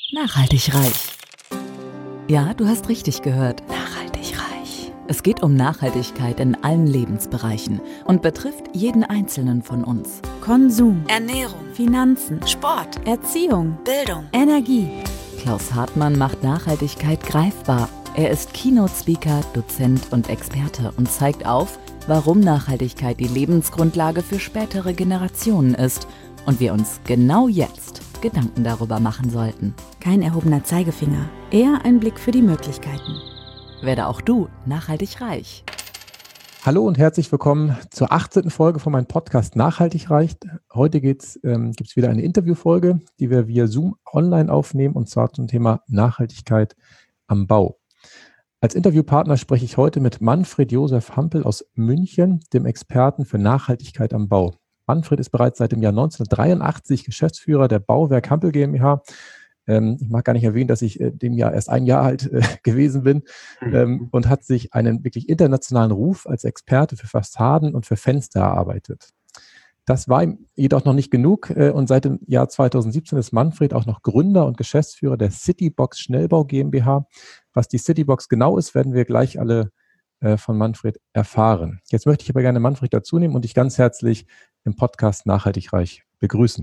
Nachhaltig reich. Ja, du hast richtig gehört. Nachhaltig reich. Es geht um Nachhaltigkeit in allen Lebensbereichen und betrifft jeden Einzelnen von uns. Konsum, Ernährung, Finanzen, Sport, Erziehung, Bildung, Energie. Klaus Hartmann macht Nachhaltigkeit greifbar. Er ist Keynote-Speaker, Dozent und Experte und zeigt auf, warum Nachhaltigkeit die Lebensgrundlage für spätere Generationen ist und wir uns genau jetzt Gedanken darüber machen sollten. Kein erhobener Zeigefinger, eher ein Blick für die Möglichkeiten. Werde auch du nachhaltig reich. Hallo und herzlich willkommen zur 18. Folge von meinem Podcast Nachhaltig reich. Heute gibt's wieder eine Interviewfolge, die wir via Zoom online aufnehmen, und zwar zum Thema Nachhaltigkeit am Bau. Als Interviewpartner spreche ich heute mit Manfred Josef Hampel aus München, dem Experten für Nachhaltigkeit am Bau. Manfred ist bereits seit dem Jahr 1983 Geschäftsführer der Bauwerk Hampel GmbH. Ich mag gar nicht erwähnen, dass ich dem Jahr erst ein Jahr alt gewesen bin, und hat sich einen wirklich internationalen Ruf als Experte für Fassaden und für Fenster erarbeitet. Das war ihm jedoch noch nicht genug, und seit dem Jahr 2017 ist Manfred auch noch Gründer und Geschäftsführer der Citybox Schnellbau GmbH. Was die Citybox genau ist, werden wir gleich alle von Manfred erfahren. Jetzt möchte ich aber gerne Manfred dazu nehmen und dich ganz herzlich im Podcast Nachhaltig reich begrüßen.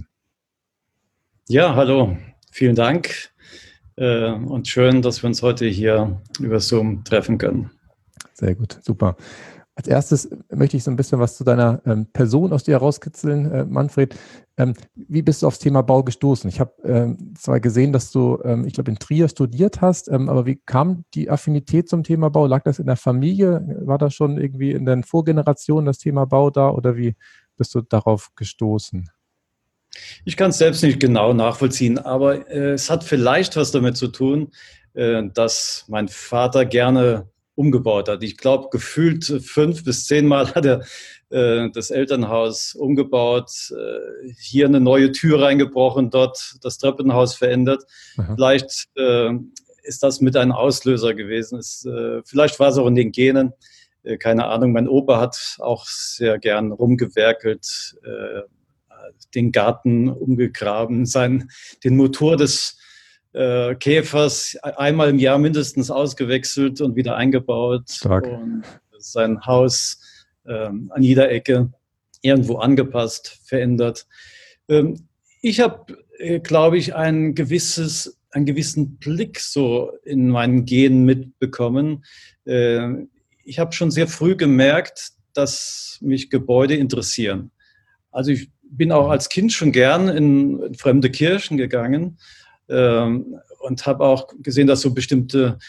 Ja, hallo, vielen Dank und schön, dass wir uns heute hier über Zoom treffen können. Sehr gut, super. Als erstes möchte ich so ein bisschen was zu deiner Person aus dir herauskitzeln, Manfred. Wie bist du aufs Thema Bau gestoßen? Ich habe zwar gesehen, dass du, ich glaube, in Trier studiert hast, aber wie kam die Affinität zum Thema Bau? Lag das in der Familie? War da schon irgendwie in den Vorgenerationen das Thema Bau da, oder wie bist du darauf gestoßen? Ich kann es selbst nicht genau nachvollziehen, aber es hat vielleicht was damit zu tun, dass mein Vater gerne umgebaut hat. Ich glaube, gefühlt 5 bis 10 Mal hat er das Elternhaus umgebaut, hier eine neue Tür reingebrochen, dort das Treppenhaus verändert. Aha. Vielleicht ist das mit ein Auslöser gewesen. Vielleicht war es auch in den Genen. Keine Ahnung, mein Opa hat auch sehr gern rumgewerkelt, den Garten umgegraben, den Motor des Käfers einmal im Jahr mindestens ausgewechselt und wieder eingebaut. Stark. Und sein Haus an jeder Ecke irgendwo angepasst, verändert. Ich habe, glaube ich, einen gewissen Blick so in meinen Genen mitbekommen. Ich habe schon sehr früh gemerkt, dass mich Gebäude interessieren. Also ich bin auch als Kind schon gern in fremde Kirchen gegangen und habe auch gesehen, dass so bestimmte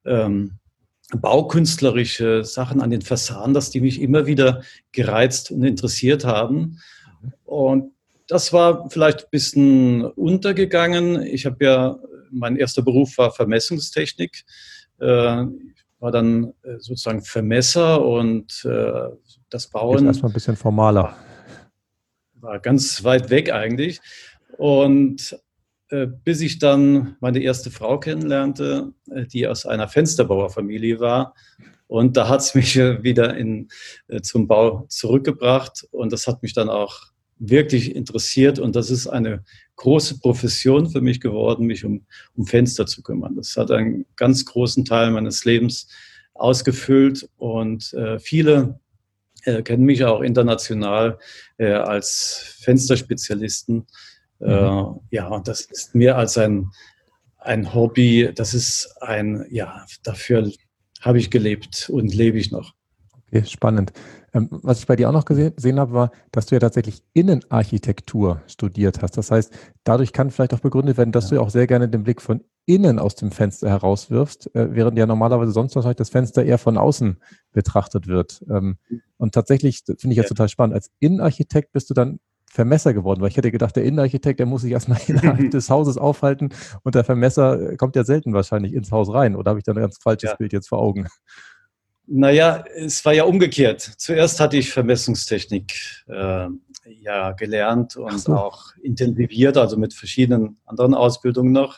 baukünstlerische Sachen an den Fassaden, dass die mich immer wieder gereizt und interessiert haben. Und das war vielleicht ein bisschen untergegangen. Mein erster Beruf war Vermessungstechnik. Ich war dann sozusagen Vermesser, und das Bauen... Jetzt erstmal ein bisschen formaler. War ganz weit weg eigentlich. Und bis ich dann meine erste Frau kennenlernte, die aus einer Fensterbauerfamilie war. Und da hat es mich wieder zum Bau zurückgebracht. Und das hat mich dann auch wirklich interessiert. Und das ist eine große Profession für mich geworden, mich um Fenster zu kümmern. Das hat einen ganz großen Teil meines Lebens ausgefüllt. Und viele kennen mich auch international als Fensterspezialisten. Ja, und das ist mehr als ein Hobby. Das ist dafür habe ich gelebt und lebe ich noch. Okay, spannend. Was ich bei dir auch noch gesehen habe, war, dass du ja tatsächlich Innenarchitektur studiert hast. Das heißt, dadurch kann vielleicht auch begründet werden, dass du ja auch sehr gerne den Blick von innen aus dem Fenster herauswirfst, während ja normalerweise sonst wahrscheinlich das Fenster eher von außen betrachtet wird. Und tatsächlich, das finde ich jetzt total spannend, als Innenarchitekt bist du dann Vermesser geworden, weil ich hätte gedacht, der Innenarchitekt, der muss sich erstmal innerhalb des Hauses aufhalten, und der Vermesser kommt ja selten wahrscheinlich ins Haus rein. Oder habe ich da ein ganz falsches Bild jetzt vor Augen? Naja, es war ja umgekehrt. Zuerst hatte ich Vermessungstechnik gelernt und auch intensiviert, also mit verschiedenen anderen Ausbildungen noch.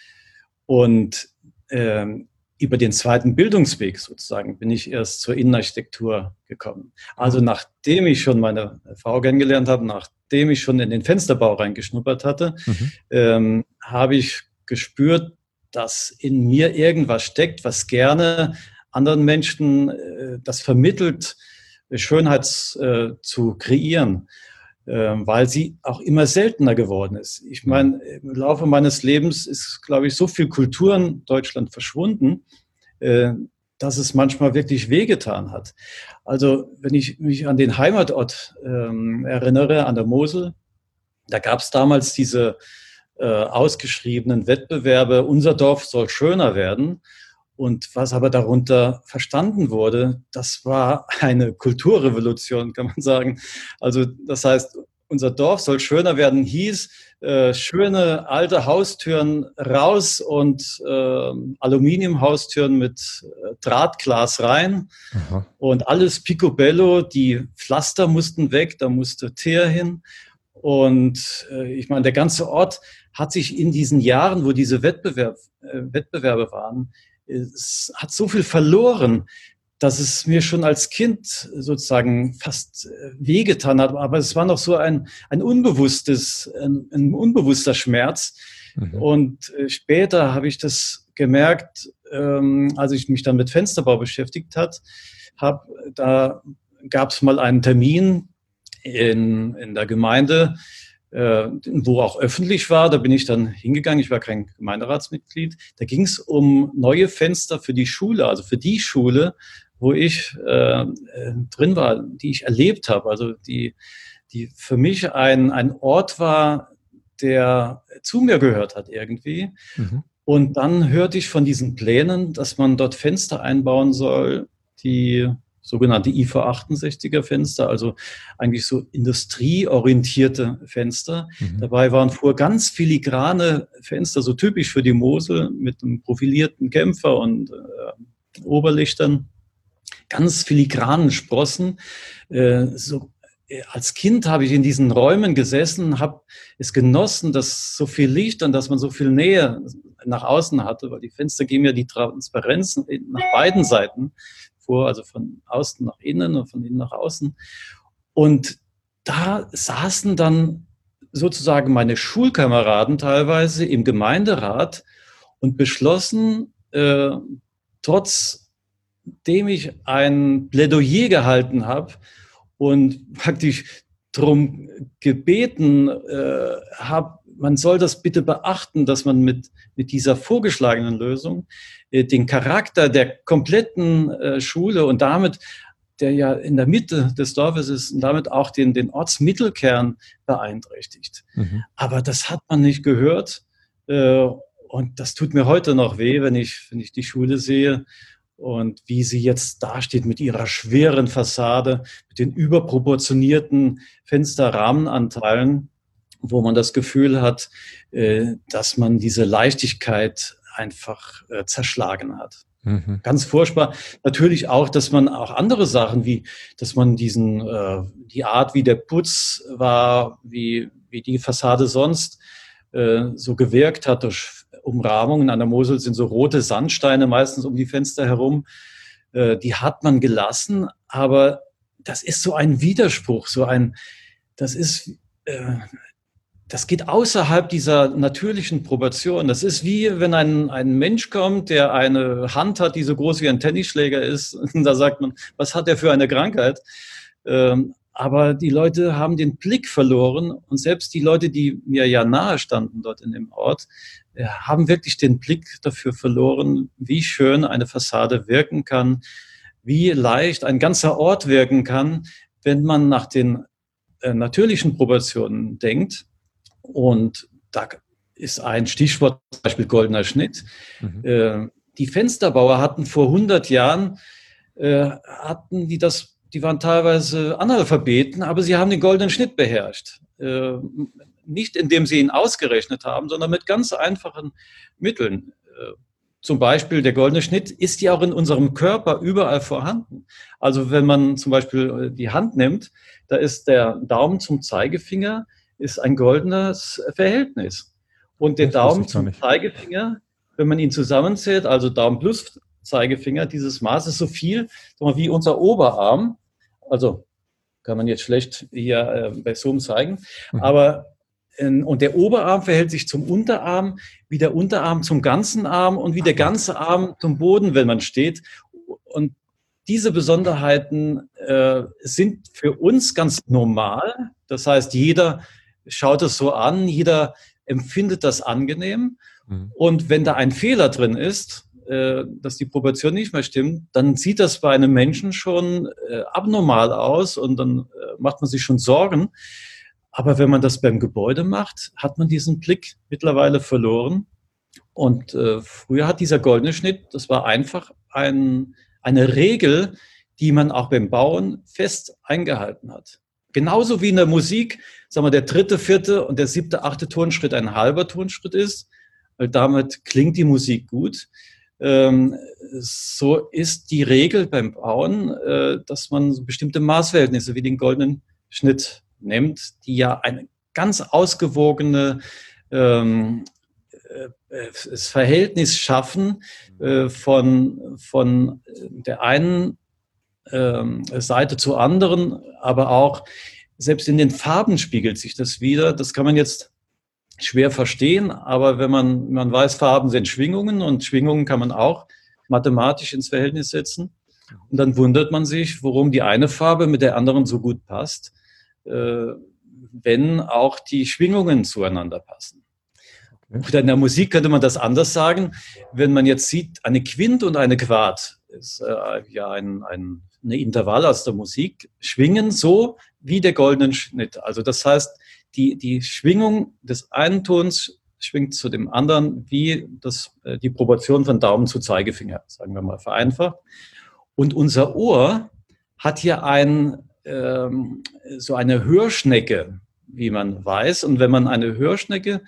Und über den zweiten Bildungsweg sozusagen bin ich erst zur Innenarchitektur gekommen. Also nachdem ich schon meine Frau kennengelernt habe, nachdem ich schon in den Fensterbau reingeschnuppert hatte, habe ich gespürt, dass in mir irgendwas steckt, was gerne anderen Menschen das vermittelt, Schönheit zu kreieren, weil sie auch immer seltener geworden ist. Ich meine, im Laufe meines Lebens ist, glaube ich, so viel Kultur in Deutschland verschwunden, dass es manchmal wirklich wehgetan hat. Also wenn ich mich an den Heimatort erinnere, an der Mosel, da gab es damals diese ausgeschriebenen Wettbewerbe, unser Dorf soll schöner werden. Und was aber darunter verstanden wurde, das war eine Kulturrevolution, kann man sagen. Also das heißt, unser Dorf soll schöner werden, hieß schöne alte Haustüren raus und Aluminiumhaustüren mit Drahtglas rein. Aha. Und alles picobello, die Pflaster mussten weg, da musste Teer hin. Und ich meine, der ganze Ort hat sich in diesen Jahren, wo diese Wettbewerbe waren, es hat so viel verloren, dass es mir schon als Kind sozusagen fast wehgetan hat. Aber es war noch so ein unbewusster Schmerz. Mhm. Und später habe ich das gemerkt, als ich mich dann mit Fensterbau beschäftigt habe. Da gab es mal einen Termin in der Gemeinde, wo auch öffentlich war. Da bin ich dann hingegangen. Ich war kein Gemeinderatsmitglied. Da ging es um neue Fenster für die Schule, also für die Schule, wo ich drin war, die ich erlebt habe. Also die für mich ein Ort war, der zu mir gehört hat irgendwie. Mhm. Und dann hörte ich von diesen Plänen, dass man dort Fenster einbauen soll, die sogenannte IV68er Fenster, also eigentlich so industrieorientierte Fenster. Mhm. Dabei waren ganz filigrane Fenster, so typisch für die Mosel, mit einem profilierten Kämpfer und Oberlichtern, ganz filigranen Sprossen. Als Kind habe ich in diesen Räumen gesessen, habe es genossen, dass so viel Licht und dass man so viel Nähe nach außen hatte, weil die Fenster geben ja die Transparenz nach beiden Seiten vor, also von außen nach innen und von innen nach außen. Und da saßen dann sozusagen meine Schulkameraden teilweise im Gemeinderat und beschlossen, trotzdem ich ein Plädoyer gehalten habe und praktisch darum gebeten habe, man soll das bitte beachten, dass man mit dieser vorgeschlagenen Lösung den Charakter der kompletten Schule und damit, der ja in der Mitte des Dorfes ist, und damit auch den Ortsmittelkern beeinträchtigt. Mhm. Aber das hat man nicht gehört. Und das tut mir heute noch weh, wenn ich die Schule sehe und wie sie jetzt dasteht mit ihrer schweren Fassade, mit den überproportionierten Fensterrahmenanteilen, wo man das Gefühl hat, dass man diese Leichtigkeit einfach zerschlagen hat. Mhm. Ganz furchtbar. Natürlich auch, dass man auch andere Sachen, wie dass man die Art, wie der Putz war, wie die Fassade sonst so gewirkt hat durch Umrahmungen. An der Mosel sind so rote Sandsteine meistens um die Fenster herum. Die hat man gelassen, aber das ist so ein Widerspruch, das geht außerhalb dieser natürlichen Proportion. Das ist wie, wenn ein Mensch kommt, der eine Hand hat, die so groß wie ein Tennisschläger ist. Und da sagt man, was hat er für eine Krankheit? Aber die Leute haben den Blick verloren. Und selbst die Leute, die mir ja nahe standen dort in dem Ort, haben wirklich den Blick dafür verloren, wie schön eine Fassade wirken kann, wie leicht ein ganzer Ort wirken kann, wenn man nach den natürlichen Proportionen denkt. Und da ist ein Stichwort, zum Beispiel goldener Schnitt. Mhm. Die Fensterbauer hatten vor 100 Jahren, die waren teilweise Analphabeten, aber sie haben den goldenen Schnitt beherrscht. Nicht indem sie ihn ausgerechnet haben, sondern mit ganz einfachen Mitteln. Zum Beispiel der goldene Schnitt ist ja auch in unserem Körper überall vorhanden. Also wenn man zum Beispiel die Hand nimmt, da ist der Daumen zum Zeigefinger ist ein goldenes Verhältnis. Und der Daumen zum Zeigefinger, wenn man ihn zusammenzählt, also Daumen plus Zeigefinger, dieses Maß ist so viel wie unser Oberarm. Also kann man jetzt schlecht hier bei Zoom zeigen. Aber Und der Oberarm verhält sich zum Unterarm, wie der Unterarm zum ganzen Arm und wie der ganze Arm zum Boden, wenn man steht. Und diese Besonderheiten sind für uns ganz normal. Das heißt, jeder schaut es so an, jeder empfindet das angenehm. Und wenn da ein Fehler drin ist, dass die Proportion nicht mehr stimmt, dann sieht das bei einem Menschen schon abnormal aus und dann macht man sich schon Sorgen. Aber wenn man das beim Gebäude macht, hat man diesen Blick mittlerweile verloren. Und früher hat dieser goldene Schnitt, das war einfach eine Regel, die man auch beim Bauen fest eingehalten hat. Genauso wie in der Musik, sagen wir, der 3., 4. und der 7., 8. Tonschritt ein halber Tonschritt ist, weil damit klingt die Musik gut. So ist die Regel beim Bauen, dass man bestimmte Maßverhältnisse wie den goldenen Schnitt nimmt, die ja eine ganz ausgewogene das Verhältnis schaffen von der einen Seite zur anderen, aber auch selbst in den Farben spiegelt sich das wieder. Das kann man jetzt schwer verstehen, aber wenn man weiß, Farben sind Schwingungen und Schwingungen kann man auch mathematisch ins Verhältnis setzen. Und dann wundert man sich, warum die eine Farbe mit der anderen so gut passt, wenn auch die Schwingungen zueinander passen. Oder in der Musik könnte man das anders sagen. Wenn man jetzt sieht, eine Quint und eine Quart ist ja eine Intervall aus der Musik, schwingen so wie der goldene Schnitt. Also das heißt, die Schwingung des einen Tons schwingt zu dem anderen wie die Proportion von Daumen zu Zeigefinger, sagen wir mal vereinfacht. Und unser Ohr hat hier so eine Hörschnecke, wie man weiß. Und wenn man eine Hörschnecke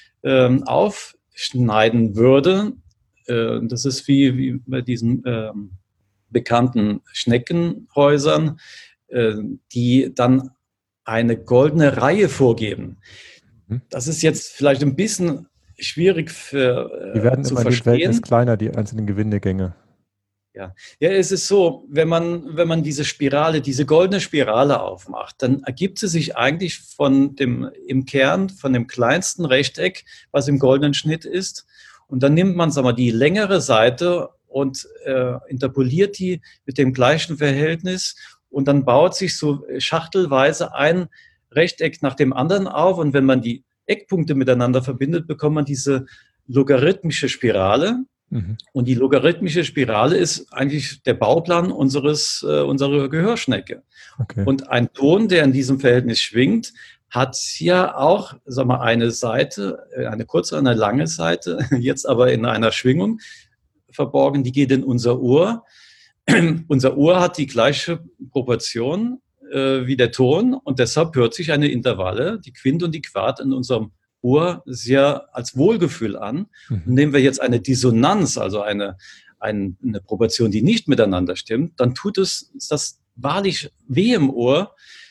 aufschneiden würde, das ist wie bei diesen bekannten Schneckenhäusern, die dann eine goldene Reihe vorgeben. Das ist jetzt vielleicht ein bisschen schwierig die werden zu immer verstehen. Die Verhältnis kleiner, die einzelnen Gewindegänge. Ja, es ist so, wenn man diese goldene Spirale aufmacht, dann ergibt sie sich eigentlich im Kern von dem kleinsten Rechteck, was im goldenen Schnitt ist. Und dann nimmt man, sagen wir, die längere Seite und interpoliert die mit dem gleichen Verhältnis. Und dann baut sich so schachtelweise ein Rechteck nach dem anderen auf. Und wenn man die Eckpunkte miteinander verbindet, bekommt man diese logarithmische Spirale. Und die logarithmische Spirale ist eigentlich der Bauplan unserer Gehörschnecke. Okay. Und ein Ton, der in diesem Verhältnis schwingt, hat ja auch, sag mal, eine Seite, eine kurze, eine lange Seite, jetzt aber in einer Schwingung verborgen, die geht in unser Ohr. Unser Ohr hat die gleiche Proportion wie der Ton und deshalb hört sich eine Intervalle, die Quint und die Quart in unserem Ohr sehr als Wohlgefühl an. Und nehmen wir jetzt eine Dissonanz, also eine Proportion, die nicht miteinander stimmt, dann tut es das wahrlich weh im Ohr.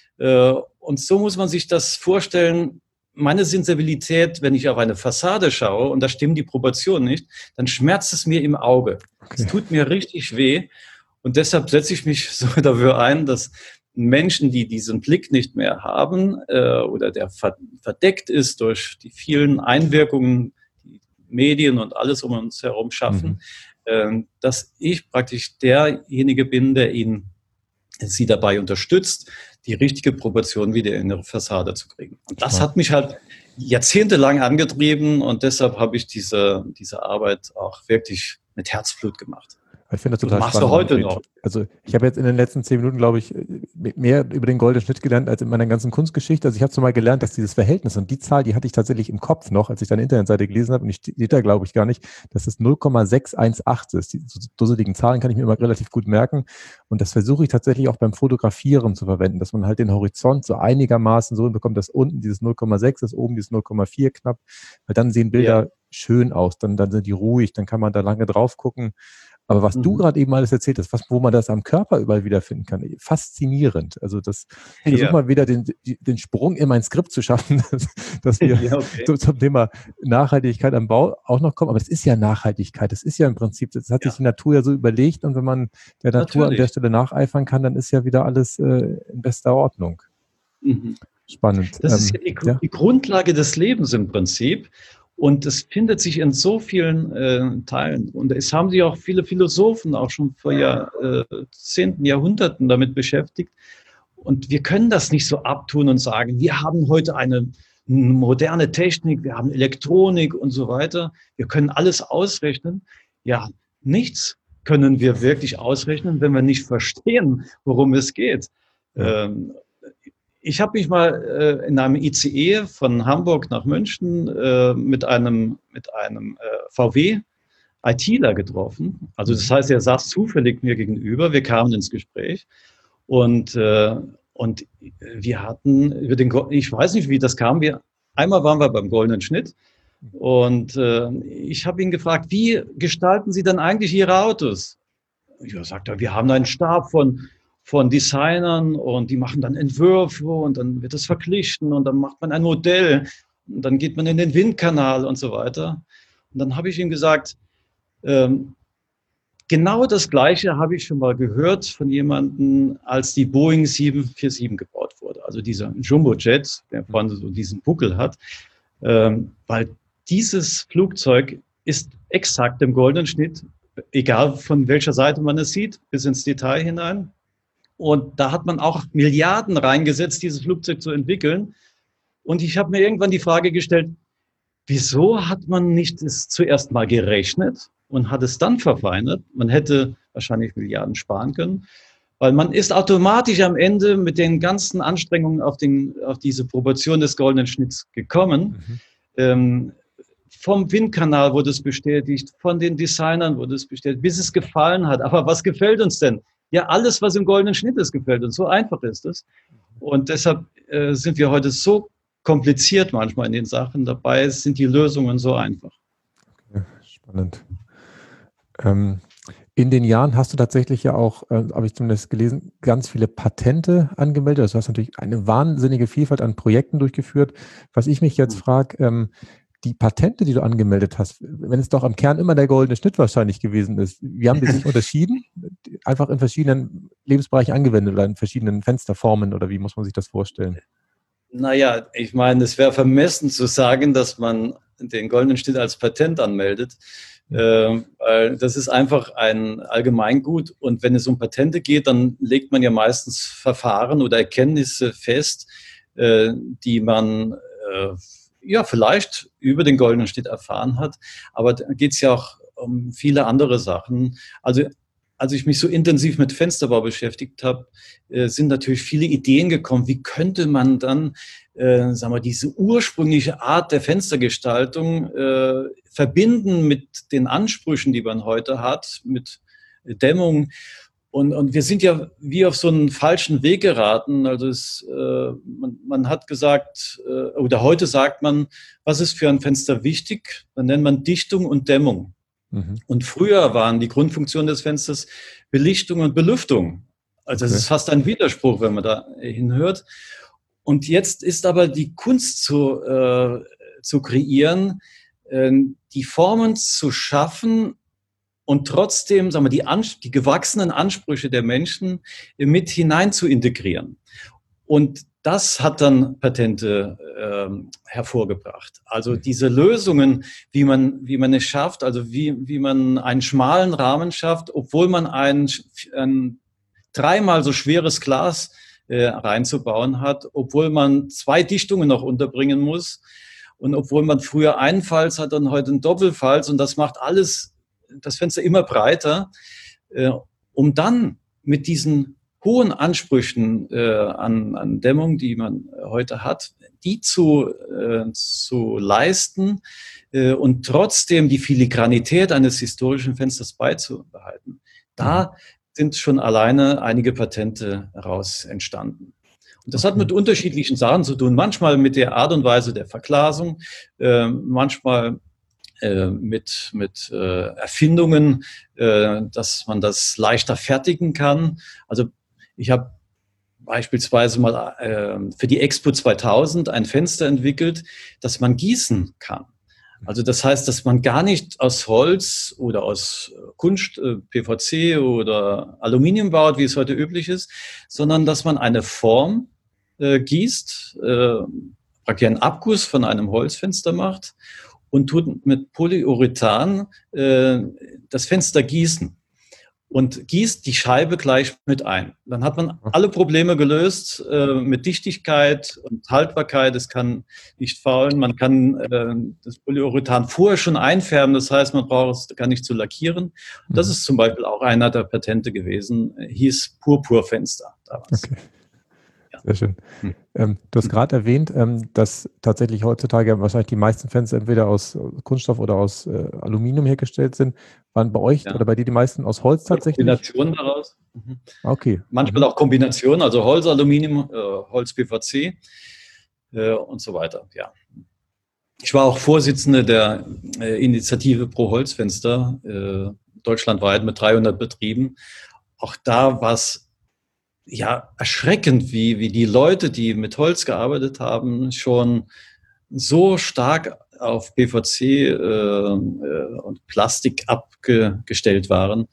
Und so muss man sich das vorstellen. Meine Sensibilität, wenn ich auf eine Fassade schaue und da stimmen die Proportionen nicht, dann schmerzt es mir im Auge. Okay. Es tut mir richtig weh. Und deshalb setze ich mich so dafür ein, dass Menschen, die diesen Blick nicht mehr haben oder der verdeckt ist durch die vielen Einwirkungen, die Medien und alles um uns herum schaffen, dass ich praktisch derjenige bin, der sie dabei unterstützt, die richtige Proportion wieder in ihre Fassade zu kriegen. Und das hat mich halt jahrzehntelang angetrieben und deshalb habe ich diese Arbeit auch wirklich mit Herzblut gemacht. Ich finde das total spannend. Machst du heute noch? Also ich habe jetzt in den letzten 10 Minuten, glaube ich, mehr über den goldenen Schnitt gelernt als in meiner ganzen Kunstgeschichte. Also ich habe so mal gelernt, dass dieses Verhältnis und die Zahl, die hatte ich tatsächlich im Kopf noch, als ich deine Internetseite gelesen habe und ich steht da, glaube ich, gar nicht, dass es 0,618 ist. Die dusseligen Zahlen kann ich mir immer relativ gut merken und das versuche ich tatsächlich auch beim Fotografieren zu verwenden, dass man halt den Horizont so einigermaßen so hinbekommt, dass unten dieses 0,6 ist, oben dieses 0,4 knapp, weil dann sehen Bilder schön aus, dann sind die ruhig, dann kann man da lange drauf gucken. Aber was du gerade eben alles erzählt hast, wo man das am Körper überall wiederfinden kann, faszinierend. Also versuch mal wieder den Sprung in mein Skript zu schaffen, dass wir zum Thema Nachhaltigkeit am Bau auch noch kommen. Aber das ist ja Nachhaltigkeit, das ist ja im Prinzip, das hat sich die Natur ja so überlegt und wenn man der Natur an der Stelle nacheifern kann, dann ist ja wieder alles in bester Ordnung. Spannend. Das ist ja die Grundlage des Lebens im Prinzip. Und es findet sich in so vielen Teilen. Und es haben sich auch viele Philosophen auch schon vor Jahrzehnten, Jahrhunderten damit beschäftigt. Und wir können das nicht so abtun und sagen, wir haben heute eine moderne Technik, wir haben Elektronik und so weiter. Wir können alles ausrechnen. Ja, nichts können wir wirklich ausrechnen, wenn wir nicht verstehen, worum es geht. Ich habe mich mal in einem ICE von Hamburg nach München mit einem VW-ITler getroffen. Also das heißt, er saß zufällig mir gegenüber. Wir kamen ins Gespräch und wir hatten ich weiß nicht, wie das kam. Einmal waren wir beim Goldenen Schnitt und ich habe ihn gefragt, wie gestalten Sie denn eigentlich Ihre Autos? Ja, sagt er, wir haben einen Stab von Designern und die machen dann Entwürfe und dann wird das verglichen und dann macht man ein Modell und dann geht man in den Windkanal und so weiter. Und dann habe ich ihm gesagt, genau das Gleiche habe ich schon mal gehört von jemandem, als die Boeing 747 gebaut wurde. Also dieser Jumbojet, der vorne so diesen Buckel hat, weil dieses Flugzeug ist exakt im Goldenen Schnitt, egal von welcher Seite man es sieht, bis ins Detail hinein. Und da hat man auch Milliarden reingesetzt, dieses Flugzeug zu entwickeln. Und ich habe mir irgendwann die Frage gestellt, wieso hat man nicht es zuerst mal gerechnet und hat es dann verfeinert? Man hätte wahrscheinlich Milliarden sparen können, weil man ist automatisch am Ende mit den ganzen Anstrengungen auf diese Proportion des Goldenen Schnitts gekommen. Vom Windkanal wurde es bestätigt, von den Designern wurde es bestätigt, bis es gefallen hat. Aber was gefällt uns denn? Ja, alles, was im Goldenen Schnitt ist, gefällt uns. So einfach ist es. Und deshalb sind wir heute so kompliziert manchmal in den Sachen. Dabei sind die Lösungen so einfach. Okay, spannend. In den Jahren hast du tatsächlich ja auch, habe ich zumindest gelesen, ganz viele Patente angemeldet. Also du hast natürlich eine wahnsinnige Vielfalt an Projekten durchgeführt. Was ich mich jetzt frage, die Patente, die du angemeldet hast, wenn es doch am Kern immer der Goldene Schnitt wahrscheinlich gewesen ist, wie haben die sich unterschieden? Einfach in verschiedenen Lebensbereichen angewendet oder in verschiedenen Fensterformen oder wie muss man sich das vorstellen? Naja, ich meine, es wäre vermessen zu sagen, dass man den Goldenen Schnitt als Patent anmeldet, weil das ist einfach ein Allgemeingut und wenn es um Patente geht, dann legt man ja meistens Verfahren oder Erkenntnisse fest, die man vielleicht über den Goldenen Schnitt erfahren hat, aber da geht es ja auch um viele andere Sachen. Also als ich mich so intensiv mit Fensterbau beschäftigt habe, sind natürlich viele Ideen gekommen, wie könnte man dann, diese ursprüngliche Art der Fenstergestaltung verbinden mit den Ansprüchen, die man heute hat, mit Dämmung. Und wir sind ja wie auf so einen falschen Weg geraten. Also man hat gesagt, oder heute sagt man, was ist für ein Fenster wichtig? Dann nennt man Dichtung und Dämmung. Und früher waren die Grundfunktionen des Fensters Belichtung und Belüftung. Also das ist fast ein Widerspruch, wenn man da hinhört. Und jetzt ist aber die Kunst zu kreieren, die Formen zu schaffen und trotzdem, die gewachsenen Ansprüche der Menschen mit hinein zu integrieren. Und das hat dann Patente hervorgebracht. Also diese Lösungen, wie man es schafft, also wie man einen schmalen Rahmen schafft, obwohl man ein 3-mal so schweres Glas reinzubauen hat, obwohl man 2 Dichtungen noch unterbringen muss und obwohl man früher einen Falz hat und heute einen Doppelfalz und das macht alles das Fenster immer breiter, um dann mit diesen hohen Ansprüchen an Dämmung, die man heute hat, die zu leisten und trotzdem die Filigranität eines historischen Fensters beizubehalten. Da sind schon alleine einige Patente heraus entstanden. Und das hat mit unterschiedlichen Sachen zu tun. Manchmal mit der Art und Weise der Verglasung, manchmal mit Erfindungen, dass man das leichter fertigen kann. Also ich habe beispielsweise mal für die Expo 2000 ein Fenster entwickelt, das man gießen kann. Also das heißt, dass man gar nicht aus Holz oder aus Kunst, PVC oder Aluminium baut, wie es heute üblich ist, sondern dass man eine Form gießt, praktisch einen Abguss von einem Holzfenster macht und tut mit Polyurethan das Fenster gießen und gießt die Scheibe gleich mit ein. Dann hat man alle Probleme gelöst mit Dichtigkeit und Haltbarkeit. Es kann nicht faulen. Man kann das Polyurethan vorher schon einfärben. Das heißt, man braucht es gar nicht zu lackieren. Und das ist zum Beispiel auch einer der Patente gewesen. Hieß Purpurfenster damals. Okay. Sehr schön. Du hast gerade erwähnt, dass tatsächlich heutzutage wahrscheinlich die meisten Fenster entweder aus Kunststoff oder aus Aluminium hergestellt sind. Waren bei euch oder bei dir die meisten aus Holz tatsächlich? Kombinationen daraus. Okay. Manchmal auch Kombinationen, also Holz, Aluminium, Holz, PVC und so weiter. Ja. Ich war auch Vorsitzender der Initiative Pro Holzfenster, deutschlandweit mit 300 Betrieben. Auch da war es erschreckend, wie die Leute, die mit Holz gearbeitet haben, schon so stark auf PVC und Plastik abgestellt waren.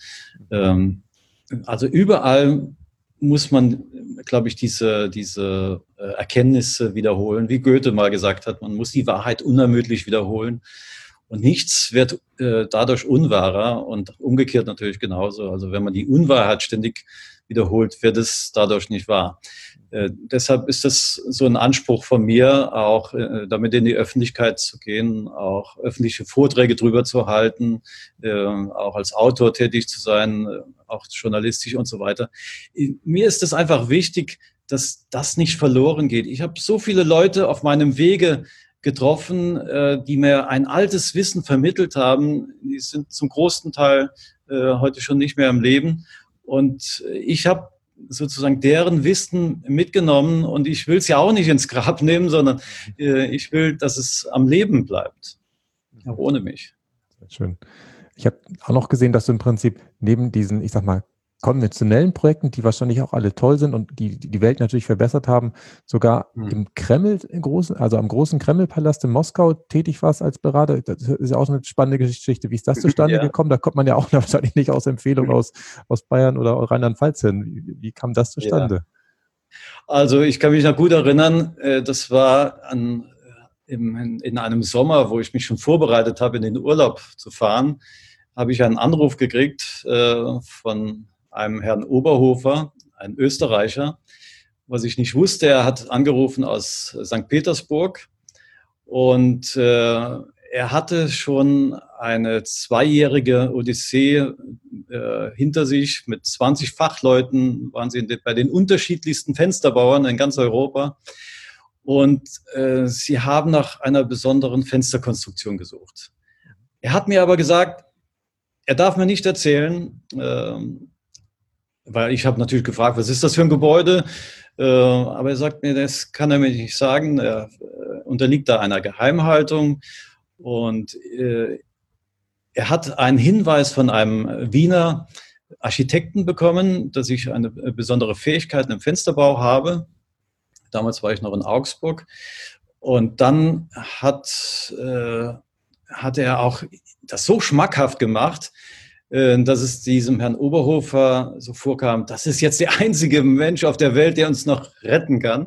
Also überall muss man, glaube ich, diese Erkenntnisse wiederholen, wie Goethe mal gesagt hat, man muss die Wahrheit unermüdlich wiederholen. Und nichts wird dadurch unwahrer und umgekehrt natürlich genauso. Also wenn man die Unwahrheit ständig wiederholt, wird es dadurch nicht wahr. Deshalb ist das so ein Anspruch von mir, auch damit in die Öffentlichkeit zu gehen, auch öffentliche Vorträge drüber zu halten, auch als Autor tätig zu sein, auch journalistisch und so weiter. Mir ist es einfach wichtig, dass das nicht verloren geht. Ich habe so viele Leute auf meinem Wege getroffen, die mir ein altes Wissen vermittelt haben. Die sind zum großen Teil heute schon nicht mehr im Leben. Und ich habe sozusagen deren Wissen mitgenommen und ich will es ja auch nicht ins Grab nehmen, sondern ich will, dass es am Leben bleibt, ohne mich. Schön. Ich habe auch noch gesehen, dass du im Prinzip neben diesen, ich sag mal, konventionellen Projekten, die wahrscheinlich auch alle toll sind und die Welt natürlich verbessert haben, sogar im Kreml, am großen Kremlpalast in Moskau tätig warst als Berater. Das ist ja auch eine spannende Geschichte. Wie ist das zustande gekommen? Da kommt man ja auch wahrscheinlich nicht aus Empfehlungen aus Bayern oder Rheinland-Pfalz hin. Wie kam das zustande? Ja. Also ich kann mich noch gut erinnern, das war in einem Sommer, wo ich mich schon vorbereitet habe, in den Urlaub zu fahren, habe ich einen Anruf gekriegt von einem Herrn Oberhofer, ein Österreicher, was ich nicht wusste. Er hat angerufen aus St. Petersburg und er hatte schon eine 2-jährige Odyssee hinter sich. Mit 20 Fachleuten waren sie bei den unterschiedlichsten Fensterbauern in ganz Europa. Und sie haben nach einer besonderen Fensterkonstruktion gesucht. Er hat mir aber gesagt, er darf mir nicht erzählen, weil ich habe natürlich gefragt, was ist das für ein Gebäude? Aber er sagt mir, das kann er mir nicht sagen. Er unterliegt da einer Geheimhaltung. Und er hat einen Hinweis von einem Wiener Architekten bekommen, dass ich eine besondere Fähigkeit im Fensterbau habe. Damals war ich noch in Augsburg. Und dann hat er auch das so schmackhaft gemacht, dass es diesem Herrn Oberhofer so vorkam, das ist jetzt der einzige Mensch auf der Welt, der uns noch retten kann.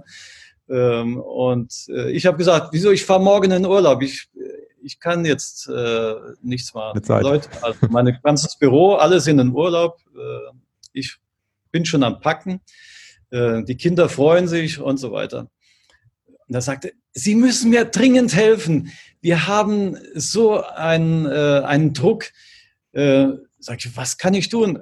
Und ich habe gesagt, wieso, ich fahre morgen in Urlaub, ich kann jetzt nichts machen. Leute, also mein ganzes Büro, alle sind in Urlaub, ich bin schon am Packen, die Kinder freuen sich und so weiter. Und er sagte, Sie müssen mir dringend helfen, wir haben so einen Druck. Sag ich, was kann ich tun?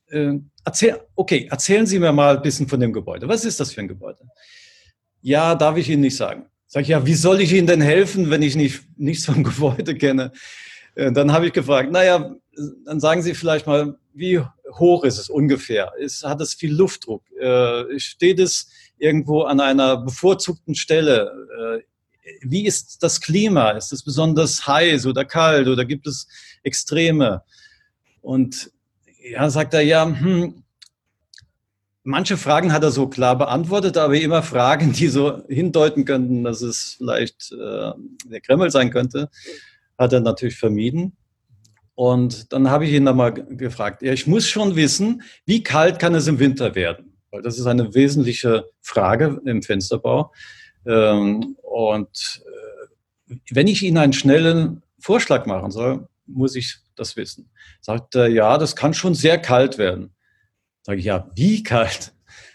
Erzählen Sie mir mal ein bisschen von dem Gebäude. Was ist das für ein Gebäude? Ja, darf ich Ihnen nicht sagen. Sag ich, ja, wie soll ich Ihnen denn helfen, wenn ich nichts vom Gebäude kenne? Dann habe ich gefragt, naja, dann sagen Sie vielleicht mal, wie hoch ist es ungefähr? Hat es viel Luftdruck? Steht es irgendwo an einer bevorzugten Stelle? Wie ist das Klima? Ist es besonders heiß oder kalt oder gibt es Extreme? Und ja, sagt er, ja, manche Fragen hat er so klar beantwortet, aber immer Fragen, die so hindeuten könnten, dass es vielleicht der Kreml sein könnte, hat er natürlich vermieden. Und dann habe ich ihn nochmal gefragt, ja, ich muss schon wissen, wie kalt kann es im Winter werden? weil das ist eine wesentliche Frage im Fensterbau. Wenn ich Ihnen einen schnellen Vorschlag machen soll, muss ich das wissen. Sagt er, ja, das kann schon sehr kalt werden. Sage ich, ja, wie kalt?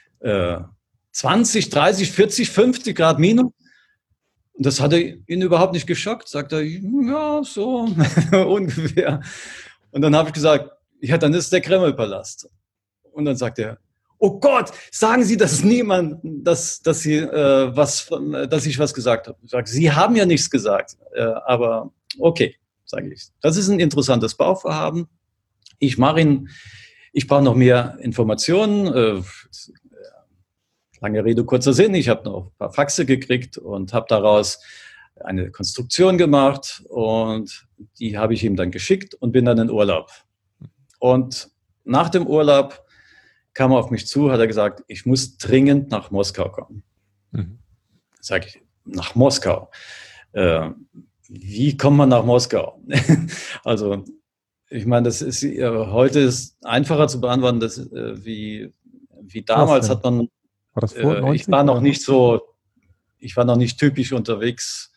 20, 30, 40, 50 Grad minus? Und das hat ihn überhaupt nicht geschockt. Sagt er, ja, so ungefähr. Und dann habe ich gesagt, ja, dann ist der Kremlpalast. Und dann sagt er, oh Gott, sagen Sie das niemandem, dass ich was gesagt habe. Ich sage, Sie haben ja nichts gesagt. Aber okay, sage ich. Das ist ein interessantes Bauvorhaben. Ich brauche noch mehr Informationen. Lange Rede, kurzer Sinn. Ich habe noch ein paar Faxe gekriegt und habe daraus eine Konstruktion gemacht und die habe ich ihm dann geschickt und bin dann in Urlaub. Und nach dem Urlaub kam er auf mich zu, hat er gesagt, ich muss dringend nach Moskau kommen. Sag ich, nach Moskau? Wie kommt man nach Moskau? Also, ich meine, das ist heute ist einfacher zu beantworten, wie damals hat man. War das vor 90? Ich war noch nicht typisch unterwegs.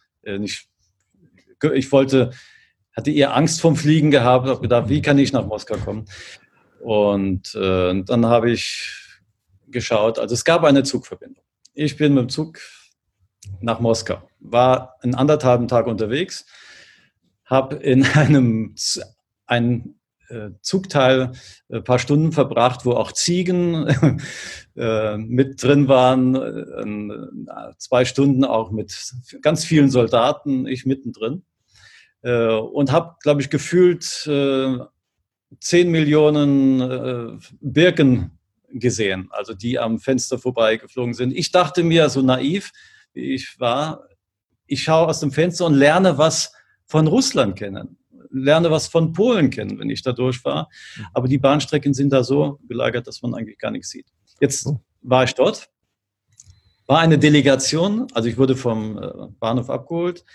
Hatte eher Angst vom Fliegen gehabt, habe gedacht, wie kann ich nach Moskau kommen? Und dann habe ich geschaut, also es gab eine Zugverbindung. Ich bin mit dem Zug nach Moskau, war einen anderthalben Tag unterwegs, habe in einem Zugteil ein paar Stunden verbracht, wo auch Ziegen mit drin waren, 2 Stunden auch mit ganz vielen Soldaten, ich mittendrin. Und habe, glaube ich, gefühlt 10 Millionen Birken gesehen, also die am Fenster vorbeigeflogen sind. Ich dachte mir, so naiv wie ich war, ich schaue aus dem Fenster und lerne was von Russland kennen, lerne was von Polen kennen, wenn ich da durchfahre. Aber die Bahnstrecken sind da so gelagert, dass man eigentlich gar nichts sieht. Jetzt war ich dort, war eine Delegation, also ich wurde vom Bahnhof abgeholt.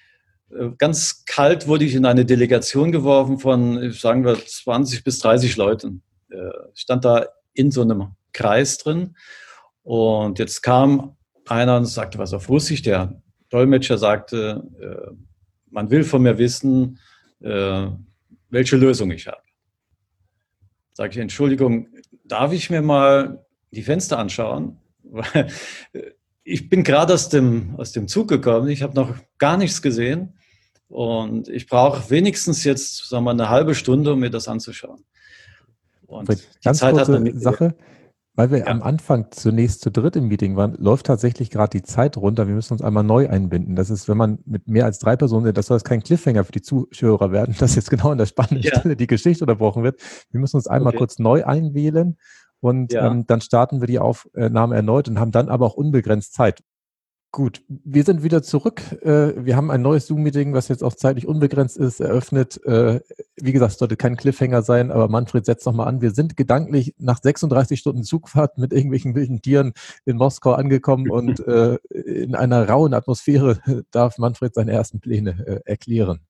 Ganz kalt wurde ich in eine Delegation geworfen von, sagen wir, 20 bis 30 Leuten. Ich stand da in so einem Kreis drin und jetzt kam einer und sagte was auf Russisch. Der Dolmetscher sagte, man will von mir wissen, welche Lösung ich habe. Sage ich, Entschuldigung, darf ich mir mal die Fenster anschauen? Weil ich bin gerade aus dem Zug gekommen, ich habe noch gar nichts gesehen und ich brauche wenigstens jetzt, sagen wir mal, eine halbe Stunde, um mir das anzuschauen. Und die Zeit hat man Sache, weil wir am Anfang zunächst zu dritt im Meeting waren, läuft tatsächlich gerade die Zeit runter. Wir müssen uns einmal neu einbinden. Das ist, wenn man mit mehr als 3 Personen sind, das soll jetzt kein Cliffhanger für die Zuhörer werden, dass jetzt genau an der spannenden Stelle die Geschichte unterbrochen wird. Wir müssen uns einmal kurz neu einwählen und dann starten wir die Aufnahme erneut und haben dann aber auch unbegrenzt Zeit. Gut, wir sind wieder zurück. Wir haben ein neues Zoom-Meeting, was jetzt auch zeitlich unbegrenzt ist, eröffnet. Wie gesagt, es sollte kein Cliffhanger sein, aber Manfred setzt nochmal an. Wir sind gedanklich nach 36 Stunden Zugfahrt mit irgendwelchen wilden Tieren in Moskau angekommen und in einer rauen Atmosphäre darf Manfred seine ersten Pläne erklären.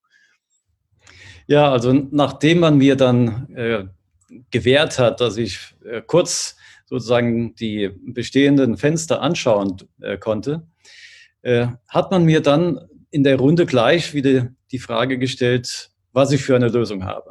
Ja, also nachdem man mir dann gewährt hat, dass ich kurz sozusagen die bestehenden Fenster anschauen konnte, hat man mir dann in der Runde gleich wieder die Frage gestellt, was ich für eine Lösung habe.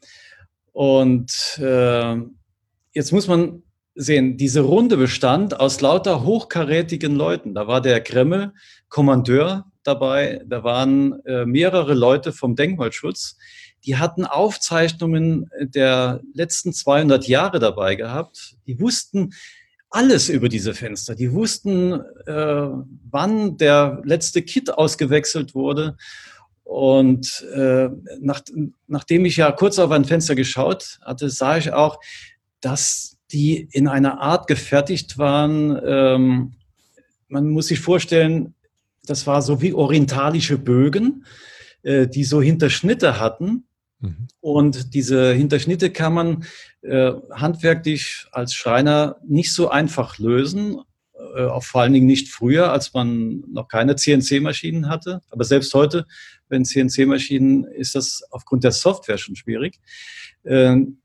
Und jetzt muss man sehen, diese Runde bestand aus lauter hochkarätigen Leuten. Da war der Kreml-Kommandeur dabei, da waren mehrere Leute vom Denkmalschutz, die hatten Aufzeichnungen der letzten 200 Jahre dabei gehabt. Die wussten alles über diese Fenster. Die wussten, wann der letzte Kit ausgewechselt wurde. Und nachdem ich ja kurz auf ein Fenster geschaut hatte, sah ich auch, dass die in einer Art gefertigt waren. Man muss sich vorstellen, das war so wie orientalische Bögen, die so Hinterschnitte hatten. Und diese Hinterschnitte kann man handwerklich als Schreiner nicht so einfach lösen, vor allen Dingen nicht früher, als man noch keine CNC-Maschinen hatte. Aber selbst heute, wenn CNC-Maschinen, ist das aufgrund der Software schon schwierig.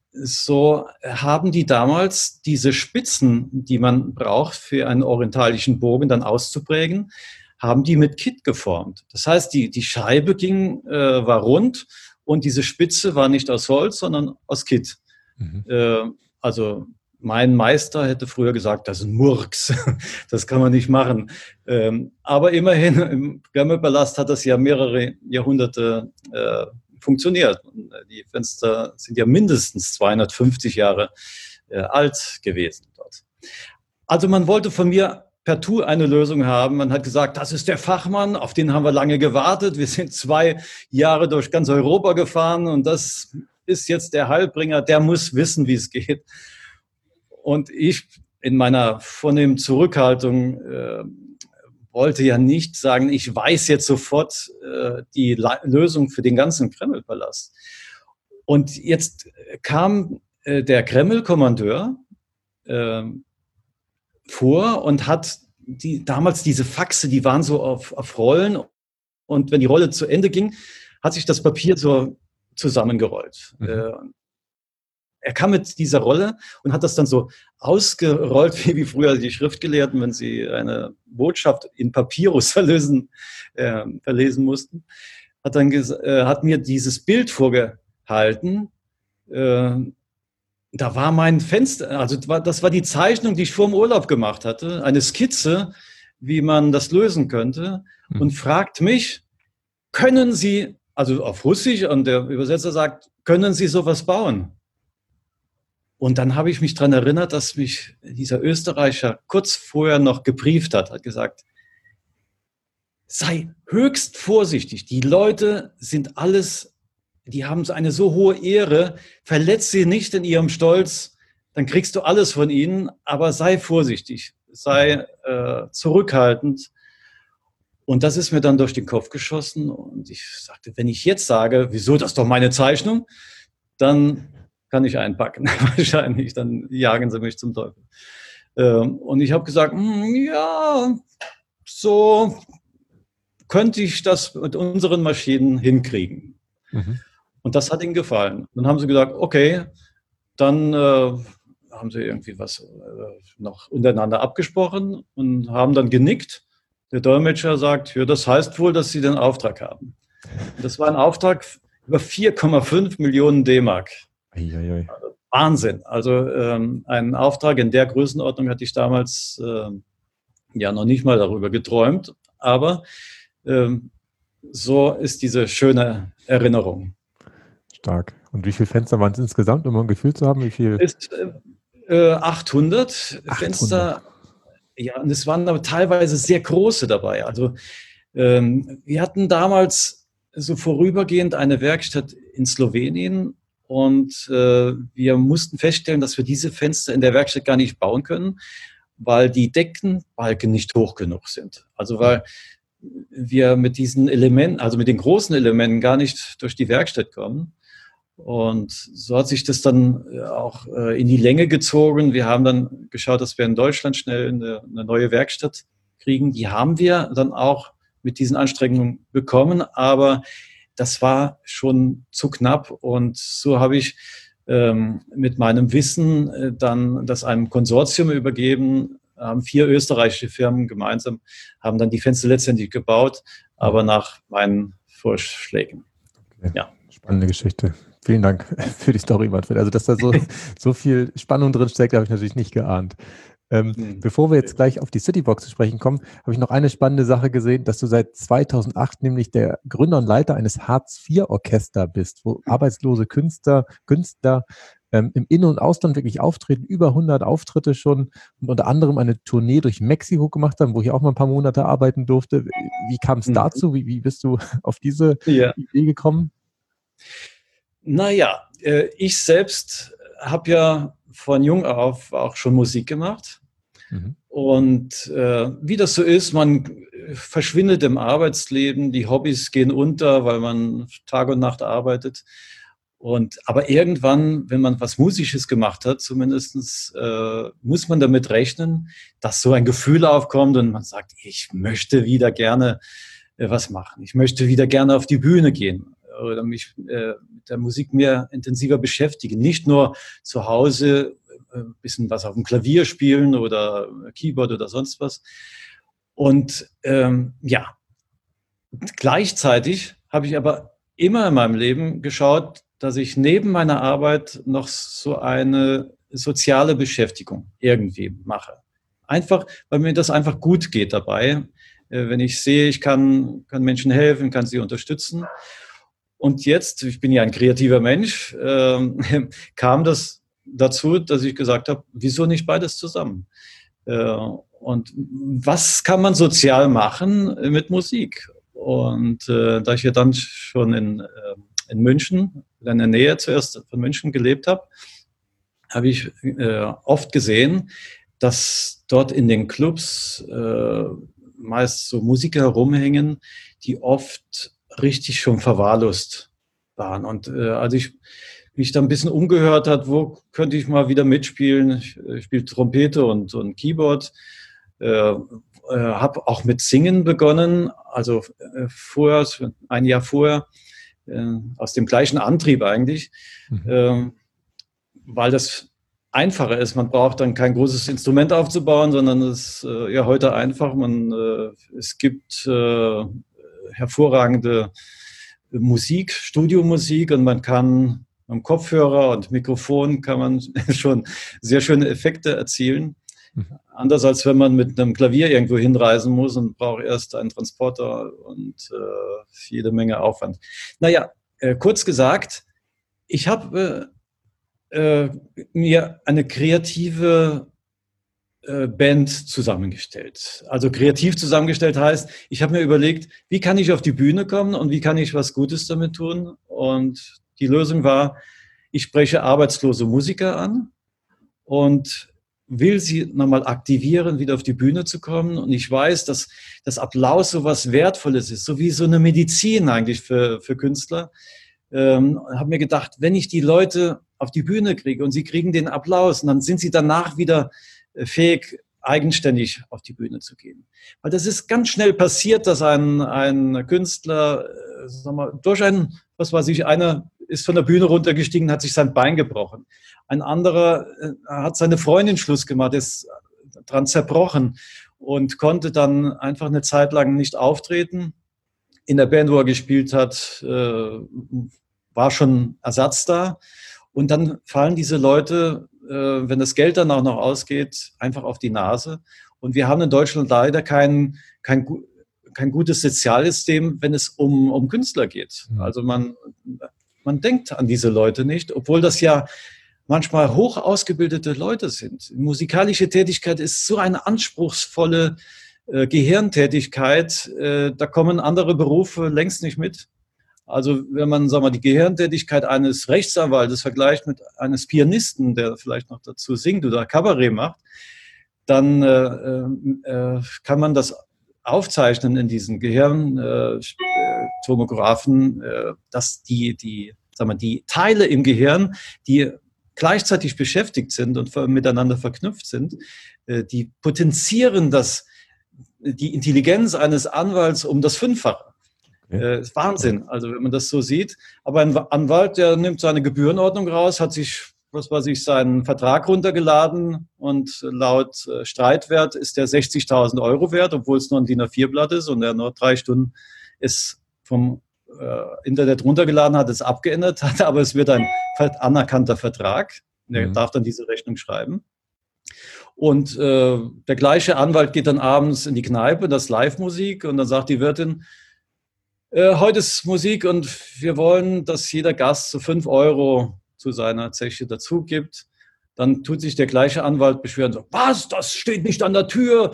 so haben die damals diese Spitzen, die man braucht für einen orientalischen Bogen dann auszuprägen, haben die mit Kitt geformt. Das heißt, die Scheibe war rund und diese Spitze war nicht aus Holz, sondern aus Kitt. Also mein Meister hätte früher gesagt, das ist ein Murks, das kann man nicht machen. Aber immerhin, im Kreml-Palast hat das ja mehrere Jahrhunderte funktioniert. Die Fenster sind ja mindestens 250 Jahre alt gewesen dort. Also man wollte von mir partout eine Lösung haben. Man hat gesagt, das ist der Fachmann, auf den haben wir lange gewartet. Wir sind 2 Jahre durch ganz Europa gefahren und das ist jetzt der Heilbringer, der muss wissen, wie es geht. Und ich in meiner vornehmen Zurückhaltung wollte ja nicht sagen, ich weiß jetzt sofort die Lösung für den ganzen Kreml-Palast. Und jetzt kam der Kreml-Kommandeur vor und hat damals diese Faxe, die waren so auf Rollen. Und wenn die Rolle zu Ende ging, hat sich das Papier so zusammengerollt. Er kam mit dieser Rolle und hat das dann so ausgerollt, wie früher die Schriftgelehrten, wenn sie eine Botschaft in Papyrus verlesen mussten, hat mir dieses Bild vorgehalten. Da war mein Fenster, also das war die Zeichnung, die ich vor dem Urlaub gemacht hatte, eine Skizze, wie man das lösen könnte, und fragt mich, können Sie, also auf Russisch, und der Übersetzer sagt, können Sie sowas bauen? Und dann habe ich mich daran erinnert, dass mich dieser Österreicher kurz vorher noch gebrieft hat gesagt, sei höchst vorsichtig. Die Leute sind die haben eine so hohe Ehre, verletz sie nicht in ihrem Stolz, dann kriegst du alles von ihnen, aber sei vorsichtig, sei zurückhaltend. Und das ist mir dann durch den Kopf geschossen und ich sagte, wenn ich jetzt sage, wieso, das ist doch meine Zeichnung, dann kann ich einpacken, wahrscheinlich, dann jagen sie mich zum Teufel. Und ich habe gesagt, ja, so könnte ich das mit unseren Maschinen hinkriegen. Und das hat ihnen gefallen. Dann haben sie gesagt, okay, dann haben sie irgendwie was noch untereinander abgesprochen und haben dann genickt. Der Dolmetscher sagt, ja, das heißt wohl, dass sie den Auftrag haben. Und das war ein Auftrag über 4,5 Millionen D-Mark. Also Wahnsinn. Also einen Auftrag in der Größenordnung hatte ich damals ja noch nicht mal darüber geträumt. Aber so ist diese schöne Erinnerung. Stark. Und wie viele Fenster waren es insgesamt, um ein Gefühl zu haben? Wie viel? Ist 800 Fenster. Ja, und es waren aber teilweise sehr große dabei. Also wir hatten damals so vorübergehend eine Werkstatt in Slowenien und wir mussten feststellen, dass wir diese Fenster in der Werkstatt gar nicht bauen können, weil die Deckenbalken nicht hoch genug sind. Also weil wir mit diesen Elementen, also mit den großen Elementen gar nicht durch die Werkstatt kommen. Und so hat sich das dann auch in die Länge gezogen. Wir haben dann geschaut, dass wir in Deutschland schnell eine neue Werkstatt kriegen. Die haben wir dann auch mit diesen Anstrengungen bekommen, aber das war schon zu knapp. Und so habe ich mit meinem Wissen dann das einem Konsortium übergeben, haben 4 österreichische Firmen gemeinsam, haben dann die Fenster letztendlich gebaut, aber nach meinen Vorschlägen. Okay. Ja. Spannende Geschichte. Vielen Dank für die Story, Manfred. Also, dass da so viel Spannung drin steckt, habe ich natürlich nicht geahnt. Bevor wir jetzt gleich auf die Citybox zu sprechen kommen, habe ich noch eine spannende Sache gesehen, dass du seit 2008 nämlich der Gründer und Leiter eines Hartz-IV-Orchester bist, wo arbeitslose Künstler im In- und Ausland wirklich auftreten, über 100 Auftritte schon und unter anderem eine Tournee durch Mexiko gemacht haben, wo ich auch mal ein paar Monate arbeiten durfte. Wie kam es dazu? Wie bist du auf diese Idee gekommen? Naja, ich selbst habe ja von jung auf auch schon Musik gemacht. Und wie das so ist, man verschwindet im Arbeitsleben, die Hobbys gehen unter, weil man Tag und Nacht arbeitet. Aber irgendwann, wenn man was Musisches gemacht hat, zumindest muss man damit rechnen, dass so ein Gefühl aufkommt und man sagt, ich möchte wieder gerne was machen. Ich möchte wieder gerne auf die Bühne gehen. oder mich mit der Musik mehr intensiver beschäftige. Nicht nur zu Hause ein bisschen was auf dem Klavier spielen oder Keyboard oder sonst was. Und gleichzeitig habe ich aber immer in meinem Leben geschaut, dass ich neben meiner Arbeit noch so eine soziale Beschäftigung irgendwie mache. Einfach, weil mir das einfach gut geht dabei. Wenn ich sehe, ich kann Menschen helfen, kann sie unterstützen. Und jetzt, ich bin ja ein kreativer Mensch, kam das dazu, dass ich gesagt habe, wieso nicht beides zusammen? Und was kann man sozial machen mit Musik? Und da ich ja dann schon in München, in der Nähe zuerst von München gelebt habe, habe ich oft gesehen, dass dort in den Clubs meist so Musiker herumhängen, die oft richtig schon verwahrlost waren. Und als ich mich da ein bisschen umgehört hat, wo könnte ich mal wieder mitspielen? Ich spiele Trompete und Keyboard, habe auch mit Singen begonnen, also ein Jahr vorher, aus dem gleichen Antrieb eigentlich, weil das einfacher ist. Man braucht dann kein großes Instrument aufzubauen, sondern es ist ja heute einfach. Es gibt hervorragende Musik, Studiomusik, und man kann am Kopfhörer und Mikrofon kann man schon sehr schöne Effekte erzielen. Anders als wenn man mit einem Klavier irgendwo hinreisen muss und braucht erst einen Transporter und jede Menge Aufwand. Naja, kurz gesagt, ich habe mir eine kreative Band zusammengestellt. Also kreativ zusammengestellt heißt, ich habe mir überlegt, wie kann ich auf die Bühne kommen und wie kann ich was Gutes damit tun? Und die Lösung war, ich spreche arbeitslose Musiker an und will sie nochmal aktivieren, wieder auf die Bühne zu kommen. Und ich weiß, dass das Applaus so was Wertvolles ist, so wie so eine Medizin eigentlich für Künstler. Habe mir gedacht, wenn ich die Leute auf die Bühne kriege und sie kriegen den Applaus, und dann sind sie danach wieder fähig, eigenständig auf die Bühne zu gehen. Weil das ist ganz schnell passiert, dass ein Künstler, sag mal, durch einer ist von der Bühne runtergestiegen, hat sich sein Bein gebrochen. Ein anderer hat seine Freundin Schluss gemacht, ist dran zerbrochen und konnte dann einfach eine Zeit lang nicht auftreten. In der Band, wo er gespielt hat, war schon Ersatz da. Und dann fallen diese Leute, wenn das Geld dann auch noch ausgeht, einfach auf die Nase. Und wir haben in Deutschland leider kein gutes Sozialsystem, wenn es um Künstler geht. Also man denkt an diese Leute nicht, obwohl das ja manchmal hoch ausgebildete Leute sind. Musikalische Tätigkeit ist so eine anspruchsvolle Gehirntätigkeit, da kommen andere Berufe längst nicht mit. Also wenn man, sagen wir, die Gehirntätigkeit eines Rechtsanwaltes vergleicht mit eines Pianisten, der vielleicht noch dazu singt oder Kabarett macht, dann kann man das aufzeichnen in diesen Gehirntomographen, dass die Teile im Gehirn, die gleichzeitig beschäftigt sind und miteinander verknüpft sind, die potenzieren die Intelligenz eines Anwalts um das Fünffache. Das ist Wahnsinn, also wenn man das so sieht. Aber ein Anwalt, der nimmt seine Gebührenordnung raus, hat sich, seinen Vertrag runtergeladen und laut Streitwert ist der 60.000 € wert, obwohl es nur ein DIN A4-Blatt ist und er nur 3 Stunden es vom Internet runtergeladen hat, es abgeändert hat, aber es wird ein anerkannter Vertrag. Der darf dann diese Rechnung schreiben. Und der gleiche Anwalt geht dann abends in die Kneipe, das ist Live-Musik, und dann sagt die Wirtin, heute ist Musik und wir wollen, dass jeder Gast so 5 € zu seiner Zeche dazu gibt. Dann tut sich der gleiche Anwalt beschweren, so, was, das steht nicht an der Tür,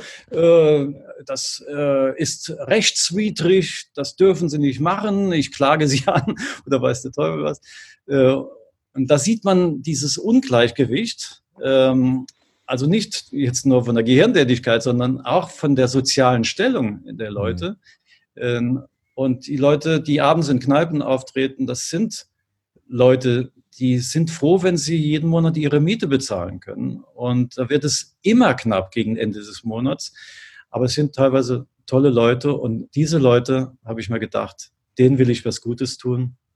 das ist rechtswidrig, das dürfen Sie nicht machen, ich klage Sie an oder weiß der Teufel was. Und da sieht man dieses Ungleichgewicht, also nicht jetzt nur von der Gehirntätigkeit, sondern auch von der sozialen Stellung der Leute. Und die Leute, die abends in Kneipen auftreten, das sind Leute, die sind froh, wenn sie jeden Monat ihre Miete bezahlen können. Und da wird es immer knapp gegen Ende des Monats. Aber es sind teilweise tolle Leute. Und diese Leute, habe ich mir gedacht, denen will ich was Gutes tun.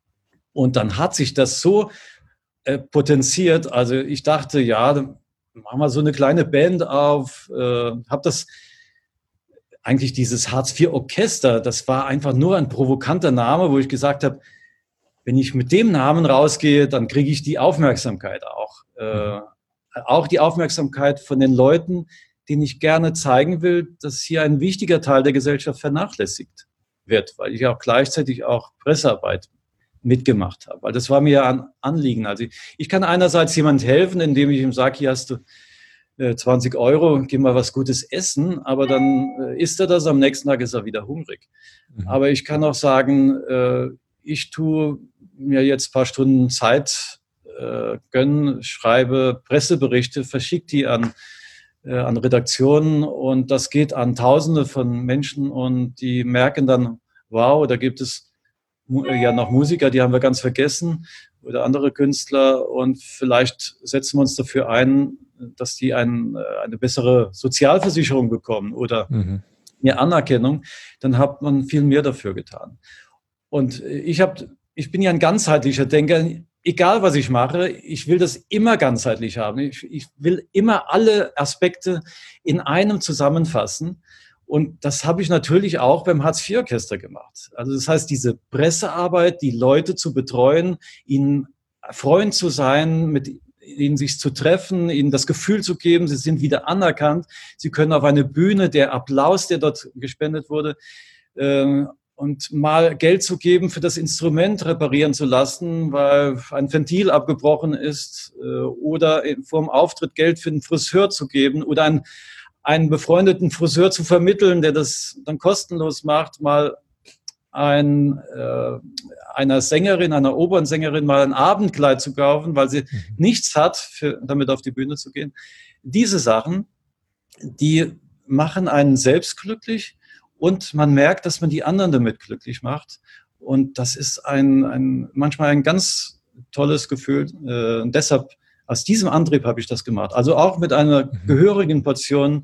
Und dann hat sich das so potenziert. Also ich dachte, ja, dann machen wir so eine kleine Band auf, habe das eigentlich dieses Hartz-IV-Orchester, das war einfach nur ein provokanter Name, wo ich gesagt habe, wenn ich mit dem Namen rausgehe, dann kriege ich die Aufmerksamkeit auch. Auch die Aufmerksamkeit von den Leuten, denen ich gerne zeigen will, dass hier ein wichtiger Teil der Gesellschaft vernachlässigt wird, weil ich auch gleichzeitig auch Pressearbeit mitgemacht habe. Weil das war mir ein Anliegen. Also ich kann einerseits jemand helfen, indem ich ihm sage, hier hast du 20 €, geh mal was Gutes essen, aber dann isst er das, am nächsten Tag ist er wieder hungrig. Aber ich kann auch sagen, ich tue mir jetzt ein paar Stunden Zeit gönnen, schreibe Presseberichte, verschicke die an Redaktionen und das geht an Tausende von Menschen und die merken dann, wow, da gibt es ja noch Musiker, die haben wir ganz vergessen oder andere Künstler und vielleicht setzen wir uns dafür ein, dass die eine bessere Sozialversicherung bekommen oder mehr Anerkennung, dann hat man viel mehr dafür getan. Und ich bin ja ein ganzheitlicher Denker, egal was ich mache, ich will das immer ganzheitlich haben. Ich will immer alle Aspekte in einem zusammenfassen. Und das habe ich natürlich auch beim Hartz-IV-Orchester gemacht. Also das heißt, diese Pressearbeit, die Leute zu betreuen, ihnen Freund zu sein, mit ihnen sich zu treffen, ihnen das Gefühl zu geben, sie sind wieder anerkannt, sie können auf eine Bühne, der Applaus, der dort gespendet wurde, und mal Geld zu geben, für das Instrument reparieren zu lassen, weil ein Ventil abgebrochen ist, oder vor dem Auftritt Geld für den Friseur zu geben oder einen befreundeten Friseur zu vermitteln, der das dann kostenlos macht, mal einer Sängerin, einer Opernsängerin mal ein Abendkleid zu kaufen, weil sie nichts hat, damit auf die Bühne zu gehen. Diese Sachen, die machen einen selbst glücklich und man merkt, dass man die anderen damit glücklich macht. Und das ist manchmal ein ganz tolles Gefühl. Und deshalb, aus diesem Antrieb habe ich das gemacht. Also auch mit einer gehörigen Portion,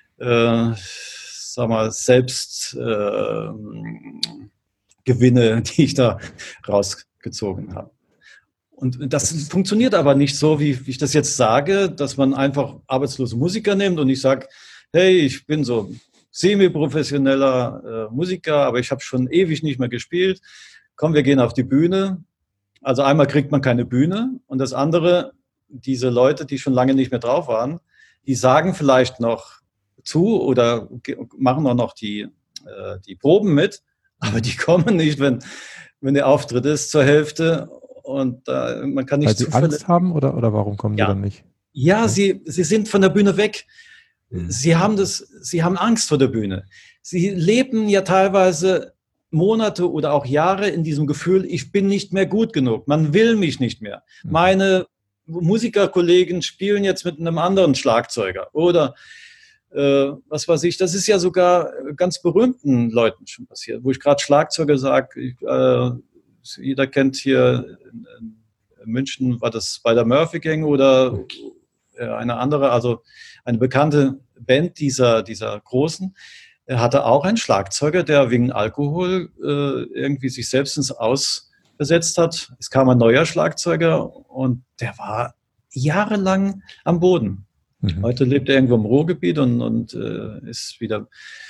Gewinne, die ich da rausgezogen habe. Und das funktioniert aber nicht so, wie ich das jetzt sage, dass man einfach arbeitslose Musiker nimmt und ich sage, hey, ich bin so semi-professioneller Musiker, aber ich habe schon ewig nicht mehr gespielt. Komm, wir gehen auf die Bühne. Also einmal kriegt man keine Bühne und das andere, diese Leute, die schon lange nicht mehr drauf waren, die sagen vielleicht noch zu oder machen auch noch die Proben mit, aber die kommen nicht, wenn der Auftritt ist, zur Hälfte und man kann nicht zufällig... Weil sie Angst haben oder warum kommen die dann nicht? Ja, sie sind von der Bühne weg. Sie haben Angst vor der Bühne. Sie leben ja teilweise Monate oder auch Jahre in diesem Gefühl, ich bin nicht mehr gut genug, man will mich nicht mehr. Meine Musikerkollegen spielen jetzt mit einem anderen Schlagzeuger oder was weiß ich, das ist ja sogar ganz berühmten Leuten schon passiert, wo ich gerade Schlagzeuger sage, jeder kennt hier in München, war das bei der Murphy Gang oder eine andere, also eine bekannte Band dieser Großen, hatte auch einen Schlagzeuger, der wegen Alkohol irgendwie sich selbst ins Aus versetzt hat. Es kam ein neuer Schlagzeuger und der war jahrelang am Boden. Heute lebt er irgendwo im Ruhrgebiet und ist wieder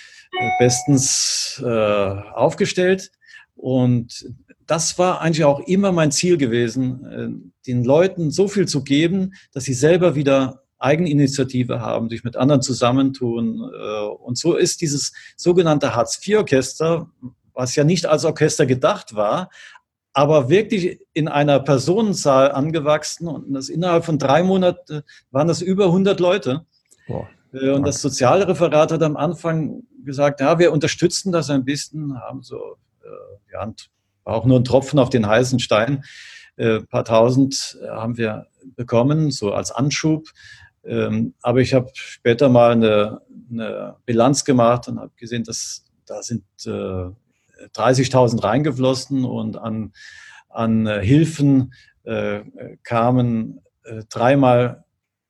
bestens aufgestellt. Und das war eigentlich auch immer mein Ziel gewesen, den Leuten so viel zu geben, dass sie selber wieder Eigeninitiative haben, sich mit anderen zusammentun. Und so ist dieses sogenannte Hartz-IV-Orchester, was ja nicht als Orchester gedacht war, aber wirklich in einer Personenzahl angewachsen. Und das innerhalb von 3 Monaten waren das über 100 Leute. Boah. Und das Sozialreferat hat am Anfang gesagt, ja, wir unterstützen das ein bisschen, haben so, war auch nur ein Tropfen auf den heißen Stein. Ein paar Tausend haben wir bekommen, so als Anschub. Aber ich habe später mal eine Bilanz gemacht und habe gesehen, dass da sind 30.000 reingeflossen und an Hilfen kamen einmal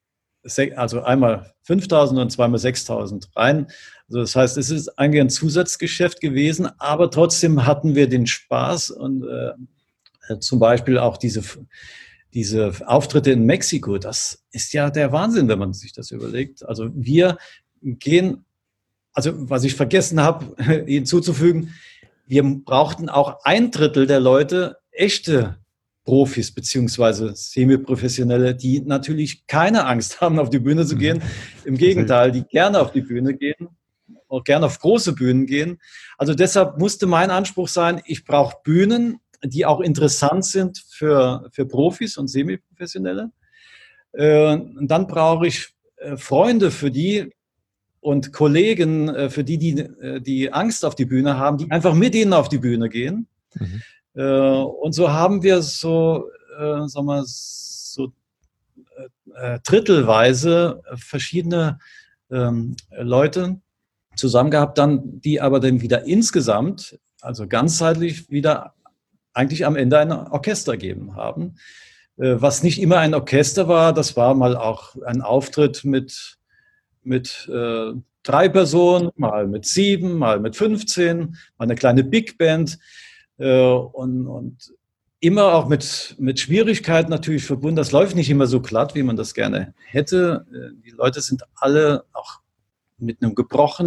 5.000 und zweimal 6.000 rein. Also das heißt, es ist eigentlich ein Zusatzgeschäft gewesen, aber trotzdem hatten wir den Spaß und Zum Beispiel auch diese Auftritte in Mexiko, das ist ja der Wahnsinn, wenn man sich das überlegt. Also wir gehen, also was ich vergessen habe, hinzuzufügen, wir brauchten auch 1/3 der Leute echte Profis beziehungsweise Semi-Professionelle, die natürlich keine Angst haben, auf die Bühne zu gehen. Im Gegenteil, die gerne auf die Bühne gehen, auch gerne auf große Bühnen gehen. Also deshalb musste mein Anspruch sein, ich brauche Bühnen, die auch interessant sind für Profis und Semi-Professionelle. Und dann brauche ich Freunde für die und Kollegen, für die Angst auf die Bühne haben, die einfach mit ihnen auf die Bühne gehen. Mhm. Und so haben wir drittelweise verschiedene Leute zusammen gehabt, die aber dann wieder insgesamt, also ganzheitlich wieder eigentlich am Ende ein Orchester gegeben haben. Was nicht immer ein Orchester war, das war mal auch ein Auftritt mit 3 Personen, mal mit 7, mal mit 15, mal eine kleine Big Band und immer auch mit Schwierigkeiten natürlich verbunden. Das läuft nicht immer so glatt, wie man das gerne hätte. Die Leute sind alle auch mit einem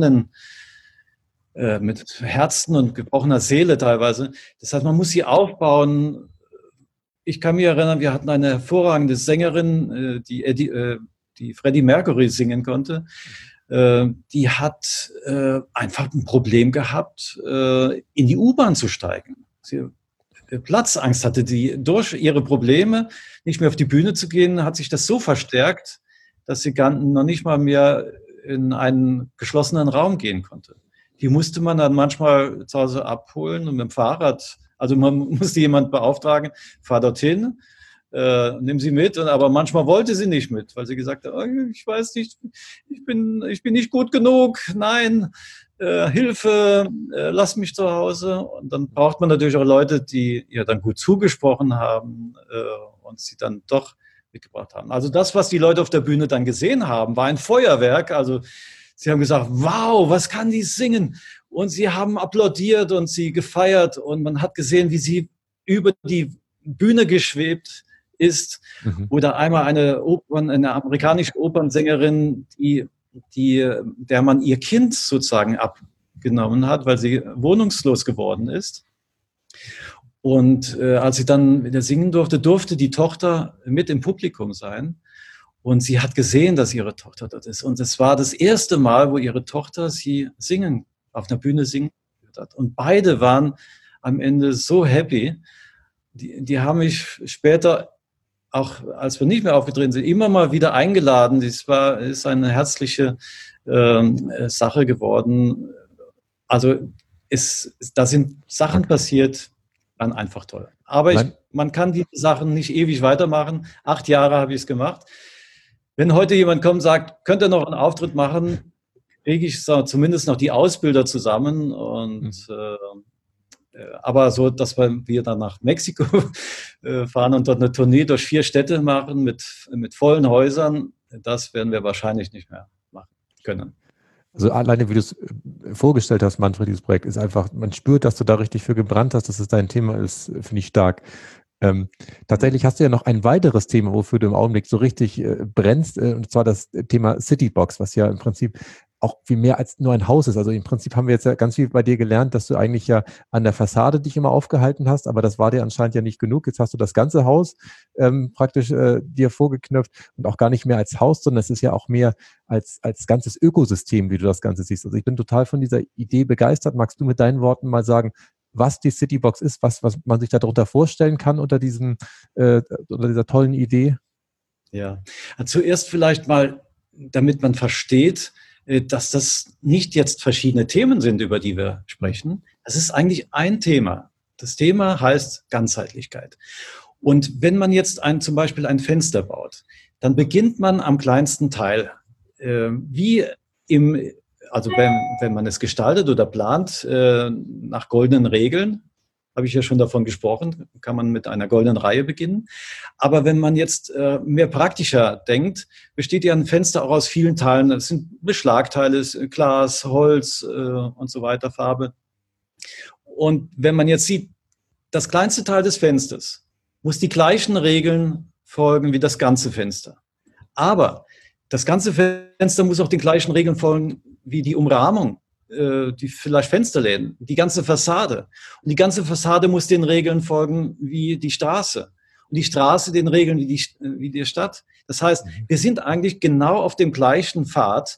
mit Herzen und gebrochener Seele teilweise. Das heißt, man muss sie aufbauen. Ich kann mich erinnern, wir hatten eine hervorragende Sängerin, die Freddie Mercury singen konnte. Die hat einfach ein Problem gehabt, in die U-Bahn zu steigen. Sie Platzangst hatte, die durch ihre Probleme nicht mehr auf die Bühne zu gehen, hat sich das so verstärkt, dass sie noch nicht mal mehr in einen geschlossenen Raum gehen konnte. Die musste man dann manchmal zu Hause abholen und mit dem Fahrrad, also man musste jemand beauftragen, fahr dorthin, nimm sie mit, aber manchmal wollte sie nicht mit, weil sie gesagt hat, oh, ich weiß nicht, ich bin nicht gut genug, nein, Hilfe, lass mich zu Hause. Und dann braucht man natürlich auch Leute, die ihr dann gut zugesprochen haben und sie dann doch mitgebracht haben. Also das, was die Leute auf der Bühne dann gesehen haben, war ein Feuerwerk. Also sie haben gesagt, wow, was kann die singen? Und sie haben applaudiert und sie gefeiert und man hat gesehen, wie sie über die Bühne geschwebt ist. Mhm. Oder einmal eine amerikanische Opernsängerin, der man ihr Kind sozusagen abgenommen hat, weil sie wohnungslos geworden ist. Und als sie dann wieder singen durfte die Tochter mit im Publikum sein. Und sie hat gesehen, dass ihre Tochter dort ist. Und es war das erste Mal, wo ihre Tochter sie auf einer Bühne singen hat. Und beide waren am Ende so happy. Die haben mich später, auch als wir nicht mehr aufgetreten sind, immer mal wieder eingeladen. Das ist eine herzliche Sache geworden. Also da sind Sachen passiert, waren einfach toll. Aber man kann diese Sachen nicht ewig weitermachen. 8 Jahre habe ich es gemacht. Wenn heute jemand kommt und sagt, könnt ihr noch einen Auftritt machen, kriege ich zumindest noch die Ausbilder zusammen. Aber so, dass wir dann nach Mexiko fahren und dort eine Tournee durch 4 Städte machen mit vollen Häusern, das werden wir wahrscheinlich nicht mehr machen können. Also alleine, wie du es vorgestellt hast, Manfred, dieses Projekt ist einfach, man spürt, dass du da richtig für gebrannt hast, dass es dein Thema ist, finde ich stark. Tatsächlich hast du ja noch ein weiteres Thema, wofür du im Augenblick so richtig brennst, und zwar das Thema Citybox, was ja im Prinzip auch viel mehr als nur ein Haus ist. Also im Prinzip haben wir jetzt ja ganz viel bei dir gelernt, dass du eigentlich ja an der Fassade dich immer aufgehalten hast, aber das war dir anscheinend ja nicht genug. Jetzt hast du das ganze Haus praktisch dir vorgeknöpft und auch gar nicht mehr als Haus, sondern es ist ja auch mehr als ganzes Ökosystem, wie du das Ganze siehst. Also ich bin total von dieser Idee begeistert. Magst du mit deinen Worten mal sagen, was die Citybox ist, was man sich darunter vorstellen kann unter dieser tollen Idee? Ja, zuerst vielleicht mal, damit man versteht, dass das nicht jetzt verschiedene Themen sind, über die wir sprechen. Das ist eigentlich ein Thema. Das Thema heißt Ganzheitlichkeit. Und wenn man jetzt zum Beispiel ein Fenster baut, dann beginnt man am kleinsten Teil. Also wenn man es gestaltet oder plant, nach goldenen Regeln, habe ich ja schon davon gesprochen, kann man mit einer goldenen Reihe beginnen. Aber wenn man jetzt mehr praktischer denkt, besteht ja ein Fenster auch aus vielen Teilen. Das sind Beschlagteile, Glas, Holz und so weiter, Farbe. Und wenn man jetzt sieht, das kleinste Teil des Fensters muss die gleichen Regeln folgen wie das ganze Fenster. Aber das ganze Fenster muss auch den gleichen Regeln folgen wie die Umrahmung, die vielleicht Fensterläden, die ganze Fassade. Und die ganze Fassade muss den Regeln folgen wie die Straße. Und die Straße den Regeln wie die Stadt. Das heißt, wir sind eigentlich genau auf dem gleichen Pfad.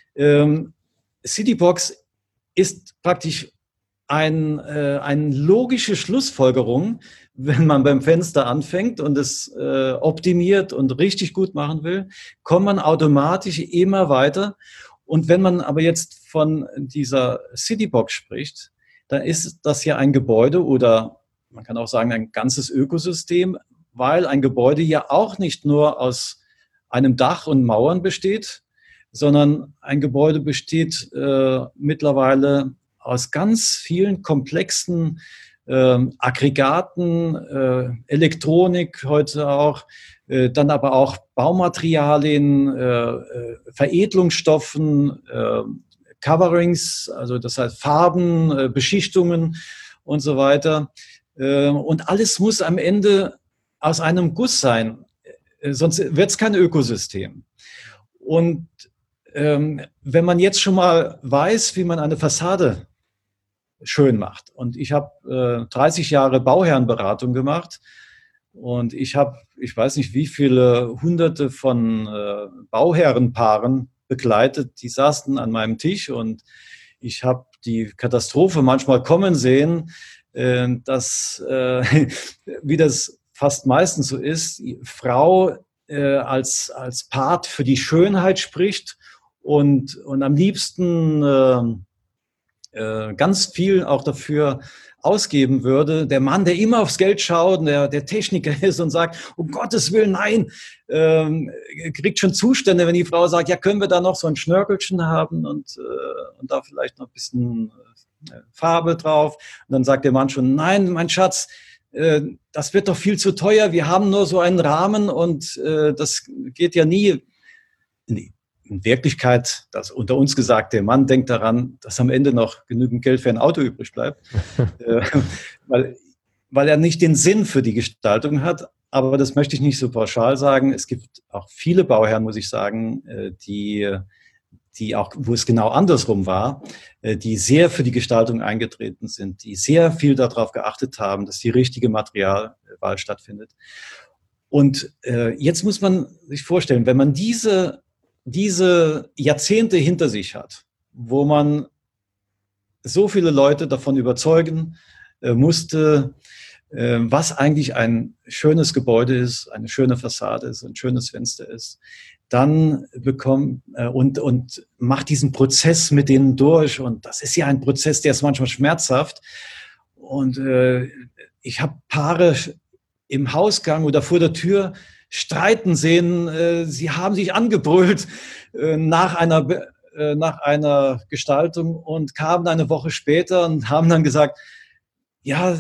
Citybox ist praktisch eine logische Schlussfolgerung, wenn man beim Fenster anfängt und es optimiert und richtig gut machen will, kommt man automatisch immer weiter. Und wenn man aber jetzt von dieser Citybox spricht, dann ist das ja ein Gebäude oder man kann auch sagen ein ganzes Ökosystem, weil ein Gebäude ja auch nicht nur aus einem Dach und Mauern besteht, sondern ein Gebäude besteht mittlerweile aus ganz vielen komplexen Aggregaten, Elektronik heute auch, dann aber auch Baumaterialien, Veredelungsstoffen, Coverings, also das heißt Farben, Beschichtungen und so weiter. Und alles muss am Ende aus einem Guss sein, sonst wird es kein Ökosystem. Und wenn man jetzt schon mal weiß, wie man eine Fassade schön macht. Und ich habe 30 Jahre Bauherrenberatung gemacht und ich weiß nicht, wie viele Hunderte von Bauherrenpaaren begleitet, die saßen an meinem Tisch und ich habe die Katastrophe manchmal kommen sehen, dass, wie das fast meistens so ist, die Frau als Part für die Schönheit spricht und am liebsten ganz viel auch dafür ausgeben würde. Der Mann, der immer aufs Geld schaut, der Techniker ist und sagt, um Gottes Willen, nein, kriegt schon Zustände, wenn die Frau sagt, ja, können wir da noch so ein Schnörkelchen haben und da vielleicht noch ein bisschen Farbe drauf. Und dann sagt der Mann schon, nein, mein Schatz, das wird doch viel zu teuer, wir haben nur so einen Rahmen und das geht ja nie. Nee. In Wirklichkeit, das unter uns gesagt, der Mann denkt daran, dass am Ende noch genügend Geld für ein Auto übrig bleibt, weil er nicht den Sinn für die Gestaltung hat. Aber das möchte ich nicht so pauschal sagen. Es gibt auch viele Bauherren, muss ich sagen, die auch, wo es genau andersrum war, die sehr für die Gestaltung eingetreten sind, die sehr viel darauf geachtet haben, dass die richtige Materialwahl stattfindet. Und jetzt muss man sich vorstellen, wenn man diese Jahrzehnte hinter sich hat, wo man so viele Leute davon überzeugen musste, was eigentlich ein schönes Gebäude ist, eine schöne Fassade ist, ein schönes Fenster ist, dann bekommt und macht diesen Prozess mit denen durch. Und das ist ja ein Prozess, der ist manchmal schmerzhaft. Und ich habe Paare im Hausgang oder vor der Tür streiten sehen. Sie haben sich angebrüllt nach einer Gestaltung und kamen eine Woche später und haben dann gesagt, ja,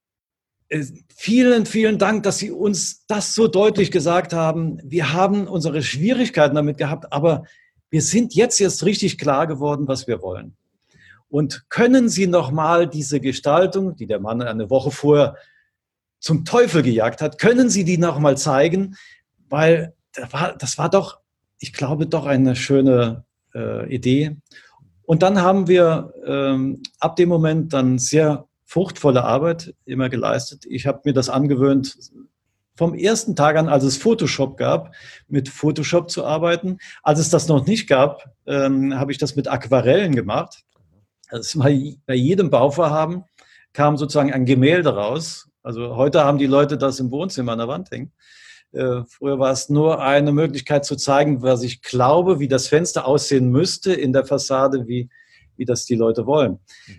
vielen, vielen Dank, dass Sie uns das so deutlich gesagt haben. Wir haben unsere Schwierigkeiten damit gehabt, aber wir sind jetzt richtig klar geworden, was wir wollen. Und können Sie noch mal diese Gestaltung, die der Mann eine Woche vorher zum Teufel gejagt hat, können Sie die noch mal zeigen? Weil das war doch, ich glaube, doch eine schöne Idee. Und dann haben wir ab dem Moment dann sehr fruchtvolle Arbeit immer geleistet. Ich habe mir das angewöhnt, vom ersten Tag an, als es Photoshop gab, mit Photoshop zu arbeiten. Als es das noch nicht gab, habe ich das mit Aquarellen gemacht. Also bei jedem Bauvorhaben kam sozusagen ein Gemälde raus. Also heute haben die Leute das im Wohnzimmer an der Wand hängen. Früher war es nur eine Möglichkeit zu zeigen, was ich glaube, wie das Fenster aussehen müsste in der Fassade, wie das die Leute wollen.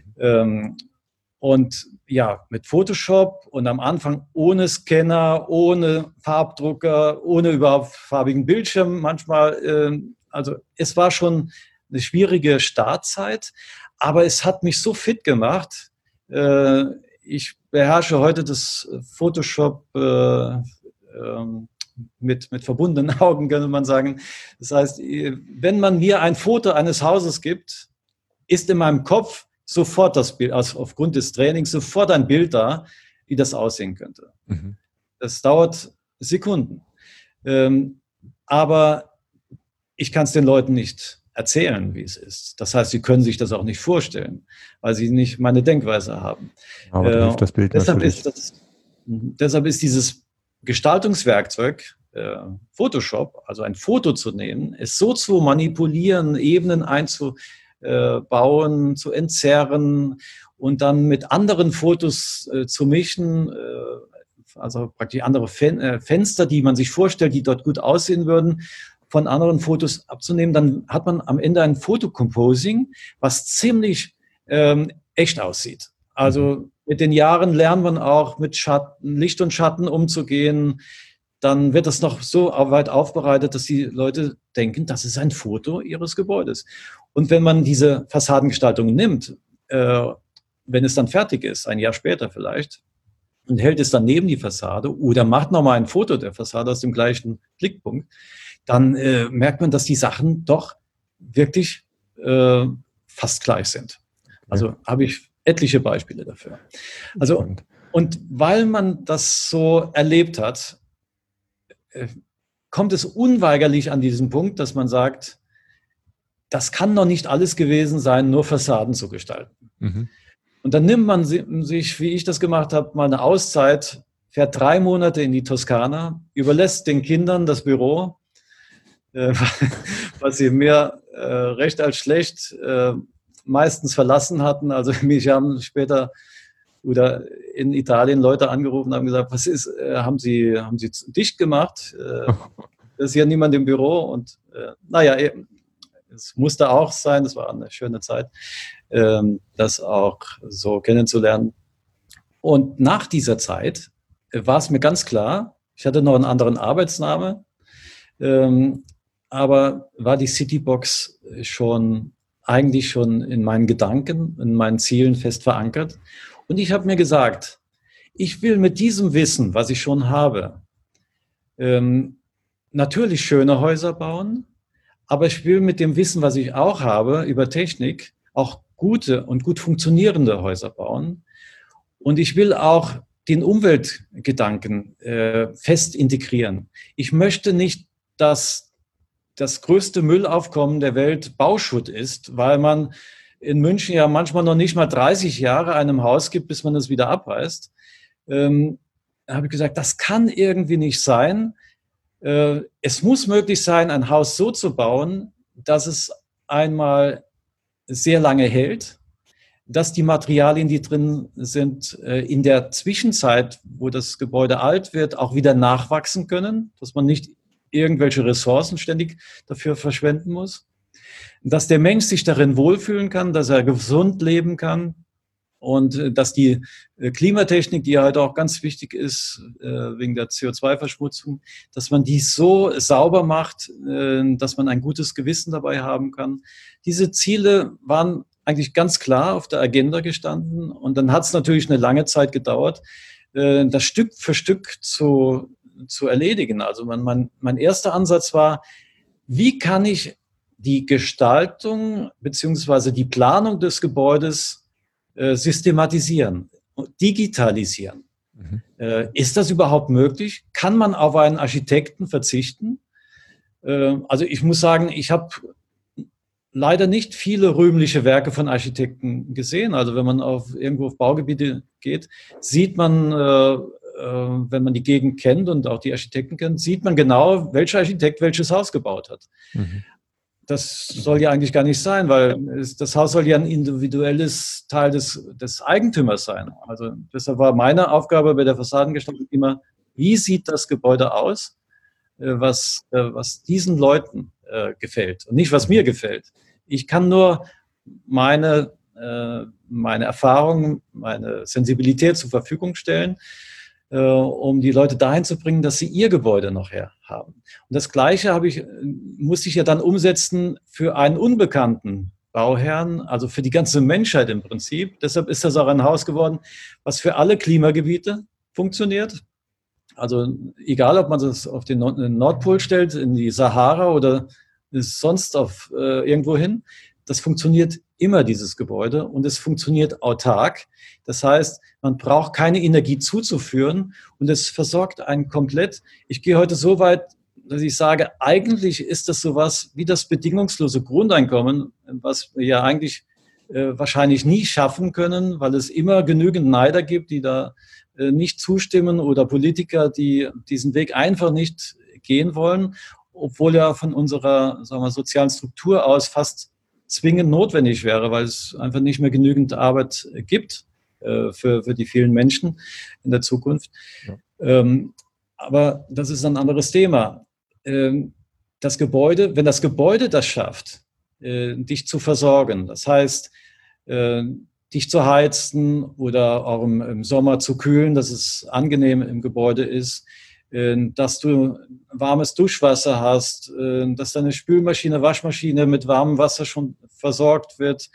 Und ja, mit Photoshop und am Anfang ohne Scanner, ohne Farbdrucker, ohne überhaupt farbigen Bildschirm manchmal. Also es war schon eine schwierige Startzeit, aber es hat mich so fit gemacht. Ich beherrsche heute das Photoshop mit verbundenen Augen, könnte man sagen. Das heißt, wenn man mir ein Foto eines Hauses gibt, ist in meinem Kopf sofort das Bild, also aufgrund des Trainings, sofort ein Bild da, wie das aussehen könnte. Das dauert Sekunden. Aber ich kann es den Leuten nicht erzählen, wie es ist. Das heißt, sie können sich das auch nicht vorstellen, weil sie nicht meine Denkweise haben. Aber da hilft das Bild natürlich. Deshalb ist dieses Gestaltungswerkzeug Photoshop, also ein Foto zu nehmen, es so zu manipulieren, Ebenen einzubauen, zu entzerren und dann mit anderen Fotos zu mischen, also praktisch andere Fenster, die man sich vorstellt, die dort gut aussehen würden, von anderen Fotos abzunehmen, dann hat man am Ende ein Fotocomposing, was ziemlich echt aussieht. Also mit den Jahren lernt man auch mit Licht und Schatten umzugehen. Dann wird das noch so weit aufbereitet, dass die Leute denken, das ist ein Foto ihres Gebäudes. Und wenn man diese Fassadengestaltung nimmt, wenn es dann fertig ist, ein Jahr später vielleicht, und hält es dann neben die Fassade oder macht nochmal ein Foto der Fassade aus dem gleichen Blickpunkt, dann merkt man, dass die Sachen doch wirklich fast gleich sind. Also habe ich etliche Beispiele dafür. Also, und weil man das so erlebt hat, kommt es unweigerlich an diesen Punkt, dass man sagt, das kann doch nicht alles gewesen sein, nur Fassaden zu gestalten. Und dann nimmt man sich, wie ich das gemacht habe, mal eine Auszeit, fährt 3 Monate in die Toskana, überlässt den Kindern das Büro, was sie mehr recht als schlecht meistens verlassen hatten. Also mich haben später oder in Italien Leute angerufen und haben gesagt, was ist, haben Sie dicht gemacht? Da ist ja niemand im Büro. Und naja, es musste auch sein, das war eine schöne Zeit, das auch so kennenzulernen. Und nach dieser Zeit war es mir ganz klar, ich hatte noch einen anderen Arbeitsname, aber war die Citybox eigentlich schon in meinen Gedanken, in meinen Zielen fest verankert. Und ich habe mir gesagt, ich will mit diesem Wissen, was ich schon habe, natürlich schöne Häuser bauen, aber ich will mit dem Wissen, was ich auch habe über Technik, auch gute und gut funktionierende Häuser bauen. Und ich will auch den Umweltgedanken fest integrieren. Ich möchte nicht, dass das größte Müllaufkommen der Welt Bauschutt ist, weil man in München ja manchmal noch nicht mal 30 Jahre einem Haus gibt, bis man es wieder abreißt. Da habe ich gesagt, das kann irgendwie nicht sein. Es muss möglich sein, ein Haus so zu bauen, dass es einmal sehr lange hält, dass die Materialien, die drin sind, in der Zwischenzeit, wo das Gebäude alt wird, auch wieder nachwachsen können, dass man nicht irgendwelche Ressourcen ständig dafür verschwenden muss, dass der Mensch sich darin wohlfühlen kann, dass er gesund leben kann und dass die Klimatechnik, die ja heute auch ganz wichtig ist, wegen der CO2-Verschmutzung, dass man die so sauber macht, dass man ein gutes Gewissen dabei haben kann. Diese Ziele waren eigentlich ganz klar auf der Agenda gestanden und dann hat es natürlich eine lange Zeit gedauert, das Stück für Stück zu erledigen. Also mein erster Ansatz war, wie kann ich die Gestaltung beziehungsweise die Planung des Gebäudes systematisieren, digitalisieren. Ist das überhaupt möglich? Kann man auf einen Architekten verzichten? Also ich muss sagen, ich habe leider nicht viele rühmliche Werke von Architekten gesehen. Also wenn man irgendwo auf Baugebiete geht, sieht man, wenn man die Gegend kennt und auch die Architekten kennt, sieht man genau, welcher Architekt welches Haus gebaut hat. Das soll ja eigentlich gar nicht sein, weil das Haus soll ja ein individuelles Teil des Eigentümers sein. Also deshalb war meine Aufgabe bei der Fassadengestaltung immer, wie sieht das Gebäude aus, was diesen Leuten gefällt und nicht, was mir gefällt. Ich kann nur meine Erfahrung, meine Sensibilität zur Verfügung stellen, um die Leute dahin zu bringen, dass sie ihr Gebäude nachher haben. Und das Gleiche musste ich ja dann umsetzen für einen unbekannten Bauherrn, also für die ganze Menschheit im Prinzip. Deshalb ist das auch ein Haus geworden, was für alle Klimagebiete funktioniert. Also egal, ob man das auf den Nordpol stellt, in die Sahara oder sonst irgendwo hin, das funktioniert immer, dieses Gebäude, und es funktioniert autark. Das heißt, man braucht keine Energie zuzuführen und es versorgt einen komplett. Ich gehe heute so weit, dass ich sage, eigentlich ist das sowas wie das bedingungslose Grundeinkommen, was wir ja eigentlich wahrscheinlich nie schaffen können, weil es immer genügend Neider gibt, die da nicht zustimmen, oder Politiker, die diesen Weg einfach nicht gehen wollen, obwohl er von unserer, sagen wir, sozialen Struktur aus fast zwingend notwendig wäre, weil es einfach nicht mehr genügend Arbeit gibt für die vielen Menschen in der Zukunft. Ja. Aber das ist ein anderes Thema. Das Gebäude, wenn das Gebäude das schafft, dich zu versorgen, das heißt, dich zu heizen oder auch im Sommer zu kühlen, dass es angenehm im Gebäude ist, dass du warmes Duschwasser hast, dass deine Spülmaschine, Waschmaschine mit warmem Wasser schon versorgt wird,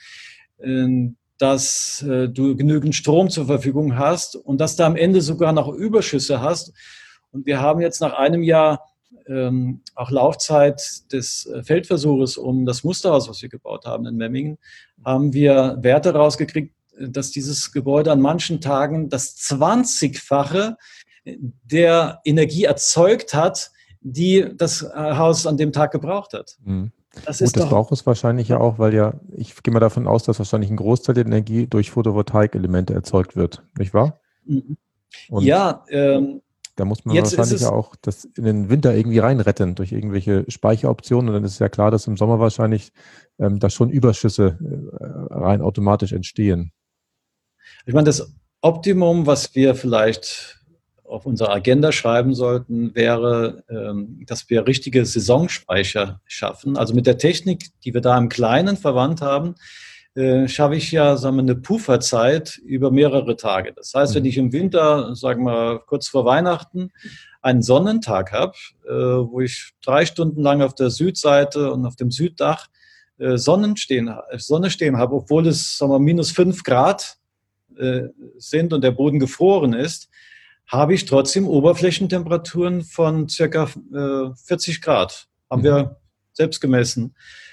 dass du genügend Strom zur Verfügung hast und dass du am Ende sogar noch Überschüsse hast. Und wir haben jetzt nach einem Jahr auch Laufzeit des Feldversuches um das Musterhaus, was wir gebaut haben in Memmingen, haben wir Werte rausgekriegt, dass dieses Gebäude an manchen Tagen das 20-fache der Energie erzeugt hat, die das Haus an dem Tag gebraucht hat. Mhm. Das braucht es wahrscheinlich ja auch, weil ja, ich gehe mal davon aus, dass wahrscheinlich ein Großteil der Energie durch Photovoltaikelemente erzeugt wird, nicht wahr? Mhm. Und ja, da muss man wahrscheinlich ja auch das in den Winter irgendwie reinretten durch irgendwelche Speicheroptionen, und dann ist ja klar, dass im Sommer wahrscheinlich da schon Überschüsse rein automatisch entstehen. Ich meine, das Optimum, was wir vielleicht auf unserer Agenda schreiben sollten, wäre, dass wir richtige Saisonspeicher schaffen. Also mit der Technik, die wir da im Kleinen verwandt haben, schaffe ich ja, sagen wir, eine Pufferzeit über mehrere Tage. Das heißt, wenn ich im Winter, sagen wir kurz vor Weihnachten, einen Sonnentag habe, wo ich 3 Stunden lang auf der Südseite und auf dem Süddach Sonne stehen habe, obwohl es, sagen wir, -5 Grad sind und der Boden gefroren ist, habe ich trotzdem Oberflächentemperaturen von circa 40 Grad. Haben wir selbst gemessen.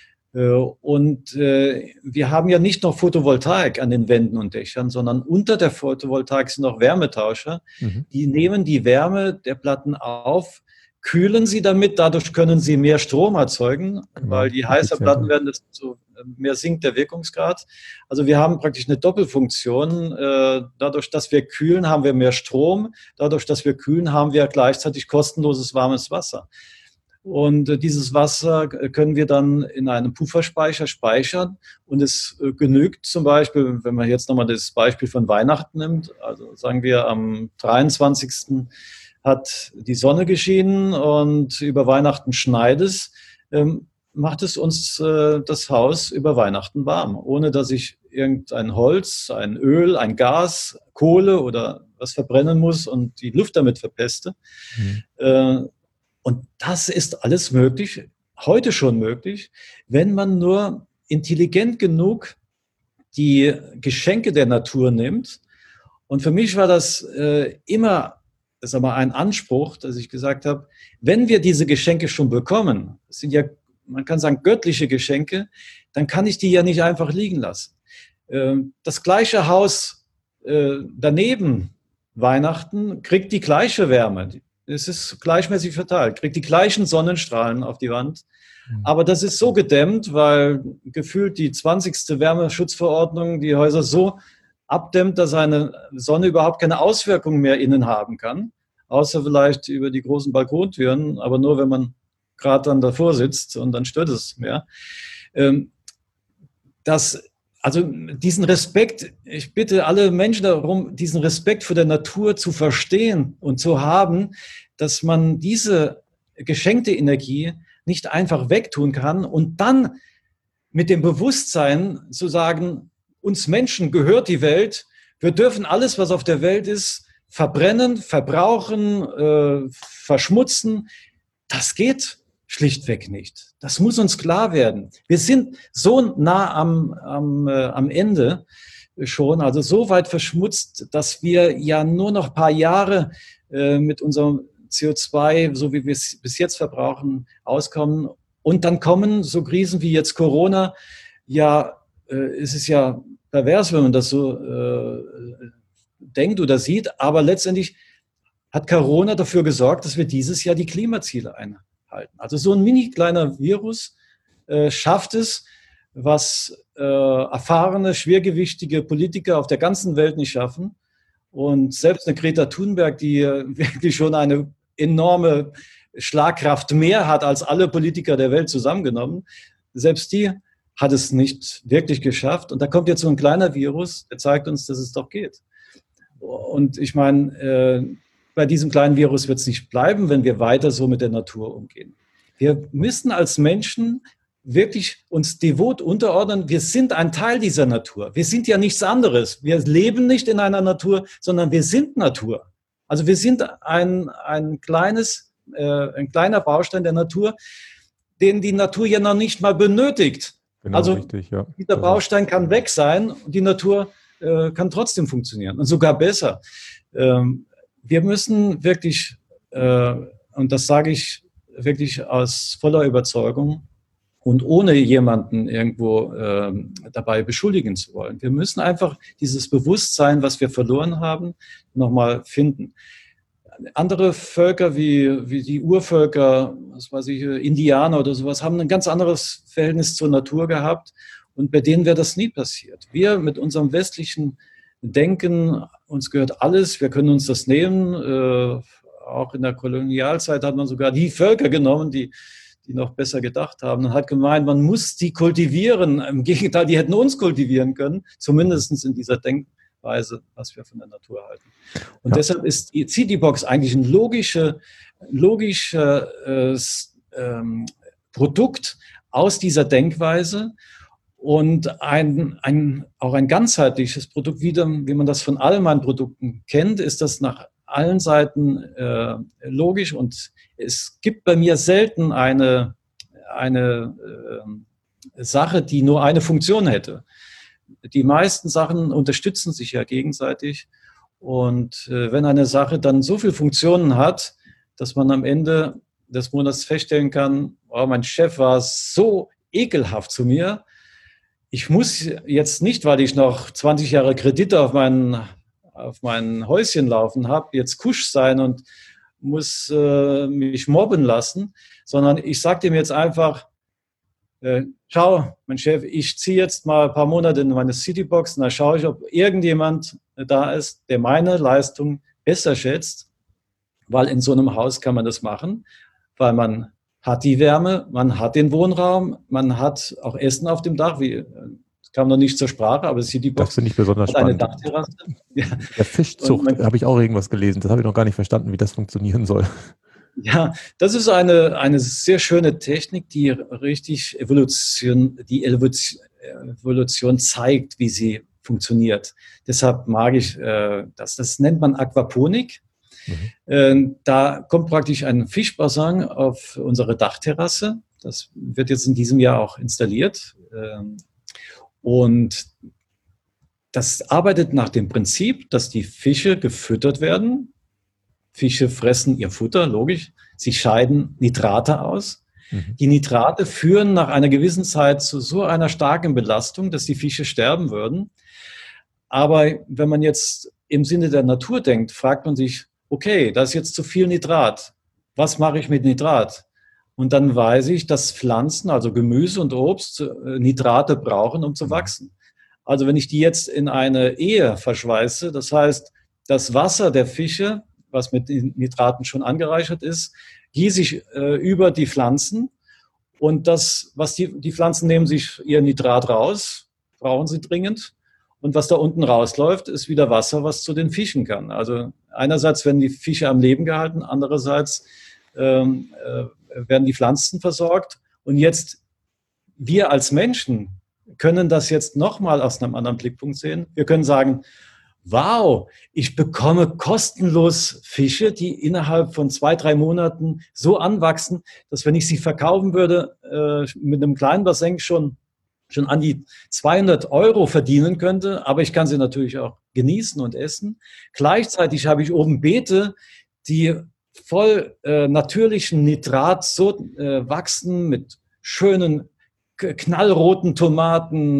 Und wir haben ja nicht noch Photovoltaik an den Wänden und Dächern, sondern unter der Photovoltaik sind noch Wärmetauscher. Die nehmen die Wärme der Platten auf, kühlen sie damit, dadurch können sie mehr Strom erzeugen, weil die heißer Platten werden, desto mehr sinkt der Wirkungsgrad. Also wir haben praktisch eine Doppelfunktion. Dadurch, dass wir kühlen, haben wir mehr Strom. Dadurch, dass wir kühlen, haben wir gleichzeitig kostenloses warmes Wasser. Und dieses Wasser können wir dann in einem Pufferspeicher speichern. Und es genügt zum Beispiel, wenn man jetzt nochmal das Beispiel von Weihnachten nimmt, also sagen wir am 23. hat die Sonne geschienen und über Weihnachten schneit es, macht es uns das Haus über Weihnachten warm, ohne dass ich irgendein Holz, ein Öl, ein Gas, Kohle oder was verbrennen muss und die Luft damit verpeste. Und das ist alles möglich, heute schon möglich, wenn man nur intelligent genug die Geschenke der Natur nimmt. Und für mich war das immer, das ist aber ein Anspruch, dass ich gesagt habe, wenn wir diese Geschenke schon bekommen, das sind ja, man kann sagen, göttliche Geschenke, dann kann ich die ja nicht einfach liegen lassen. Das gleiche Haus daneben, Weihnachten, kriegt die gleiche Wärme. Es ist gleichmäßig verteilt, kriegt die gleichen Sonnenstrahlen auf die Wand. Aber das ist so gedämmt, weil gefühlt die 20. Wärmeschutzverordnung die Häuser so abdämmt, dass eine Sonne überhaupt keine Auswirkungen mehr innen haben kann. Außer vielleicht über die großen Balkontüren, aber nur, wenn man gerade dann davor sitzt und dann stört es mehr. Also diesen Respekt, ich bitte alle Menschen darum, diesen Respekt vor der Natur zu verstehen und zu haben, dass man diese geschenkte Energie nicht einfach wegtun kann und dann mit dem Bewusstsein zu sagen, uns Menschen gehört die Welt, wir dürfen alles, was auf der Welt ist, verbrennen, verbrauchen, verschmutzen. Das geht schlichtweg nicht. Das muss uns klar werden. Wir sind so nah am Ende schon, also so weit verschmutzt, dass wir ja nur noch ein paar Jahre mit unserem CO2, so wie wir es bis jetzt verbrauchen, auskommen. Und dann kommen so Krisen wie jetzt Corona, ja, es ist ja pervers, wenn man das so denkt oder sieht, aber letztendlich hat Corona dafür gesorgt, dass wir dieses Jahr die Klimaziele einhalten. Also so ein mini kleiner Virus schafft es, was erfahrene, schwergewichtige Politiker auf der ganzen Welt nicht schaffen. Und selbst eine Greta Thunberg, die wirklich schon eine enorme Schlagkraft mehr hat als alle Politiker der Welt zusammengenommen, selbst die hat es nicht wirklich geschafft. Und da kommt jetzt so ein kleiner Virus, der zeigt uns, dass es doch geht. Und ich meine, bei diesem kleinen Virus wird es nicht bleiben, wenn wir weiter so mit der Natur umgehen. Wir müssen als Menschen wirklich uns devot unterordnen. Wir sind ein Teil dieser Natur. Wir sind ja nichts anderes. Wir leben nicht in einer Natur, sondern wir sind Natur. Also wir sind ein kleiner Baustein der Natur, den die Natur ja noch nicht mal benötigt. Genau, also richtig, ja. Dieser Baustein kann weg sein und die Natur kann trotzdem funktionieren und sogar besser. Wir müssen wirklich, und das sage ich wirklich aus voller Überzeugung und ohne jemanden irgendwo dabei beschuldigen zu wollen, wir müssen einfach dieses Bewusstsein, was wir verloren haben, nochmal finden. Andere Völker wie die Urvölker, was weiß ich, Indianer oder sowas, haben ein ganz anderes Verhältnis zur Natur gehabt und bei denen wäre das nie passiert. Wir mit unserem westlichen Denken, uns gehört alles, wir können uns das nehmen. Auch in der Kolonialzeit hat man sogar die Völker genommen, die noch besser gedacht haben und hat gemeint, man muss die kultivieren. Im Gegenteil, die hätten uns kultivieren können, zumindest in dieser Denkweise, was wir von der Natur halten. Und deshalb ist die Citybox eigentlich ein logisches Produkt aus dieser Denkweise und auch ein ganzheitliches Produkt, wie man das von all meinen Produkten kennt, ist das nach allen Seiten logisch und es gibt bei mir selten eine Sache, die nur eine Funktion hätte. Die meisten Sachen unterstützen sich ja gegenseitig und wenn eine Sache dann so viele Funktionen hat, dass man am Ende des Monats feststellen kann, oh, mein Chef war so ekelhaft zu mir, ich muss jetzt nicht, weil ich noch 20 Jahre Kredite auf mein Häuschen laufen habe, jetzt kusch sein und muss mich mobben lassen, sondern ich sage dem jetzt einfach, ciao, mein Chef, ich ziehe jetzt mal ein paar Monate in meine Citybox und dann schaue ich, ob irgendjemand da ist, der meine Leistung besser schätzt, weil in so einem Haus kann man das machen, weil man hat die Wärme, man hat den Wohnraum, man hat auch Essen auf dem Dach, kam noch nicht zur Sprache, aber Citybox das finde ich besonders hat eine spannend. Dachterrasse. Ja. Der Fischzucht, habe ich auch irgendwas gelesen, das habe ich noch gar nicht verstanden, wie das funktionieren soll. Ja, das ist eine sehr schöne Technik, die richtig Evolution zeigt, wie sie funktioniert. Deshalb mag ich das. Das nennt man Aquaponik. Da kommt praktisch ein Fischbassin auf unsere Dachterrasse. Das wird jetzt in diesem Jahr auch installiert. Und das arbeitet nach dem Prinzip, dass die Fische gefüttert werden. Fische fressen ihr Futter, logisch. Sie scheiden Nitrate aus. Die Nitrate führen nach einer gewissen Zeit zu so einer starken Belastung, dass die Fische sterben würden. Aber wenn man jetzt im Sinne der Natur denkt, fragt man sich, okay, da ist jetzt zu viel Nitrat. Was mache ich mit Nitrat? Und dann weiß ich, dass Pflanzen, also Gemüse und Obst, Nitrate brauchen, um zu wachsen. Also wenn ich die jetzt in eine Ehe verschweiße, das heißt, das Wasser der Fische, was mit Nitraten schon angereichert ist, gieße ich über die Pflanzen und die Pflanzen nehmen sich ihr Nitrat raus, brauchen sie dringend. Und was da unten rausläuft, ist wieder Wasser, was zu den Fischen kann. Also einerseits werden die Fische am Leben gehalten, andererseits werden die Pflanzen versorgt. Und jetzt, wir als Menschen können das jetzt nochmal aus einem anderen Blickpunkt sehen. Wir können sagen, wow, ich bekomme kostenlos Fische, die innerhalb von 2-3 Monaten so anwachsen, dass wenn ich sie verkaufen würde, mit einem kleinen Bassin schon an die 200 € verdienen könnte. Aber ich kann sie natürlich auch genießen und essen. Gleichzeitig habe ich oben Beete, die voll natürlichen Nitrat so wachsen mit schönen knallroten Tomaten,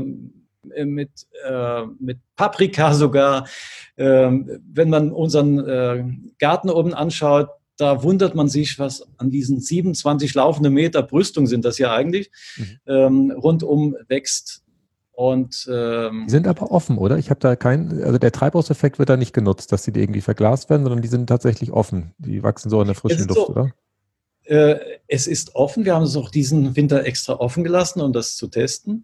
mit Paprika sogar. Wenn man unseren Garten oben anschaut, da wundert man sich, was an diesen 27 laufende Meter Brüstung sind das ja eigentlich, rundum wächst. Und, die sind aber offen, oder? Ich habe da also der Treibhauseffekt wird da nicht genutzt, dass die irgendwie verglast werden, sondern die sind tatsächlich offen. Die wachsen so in der frischen Luft, so, oder? Es ist offen. Wir haben es auch diesen Winter extra offen gelassen, um das zu testen.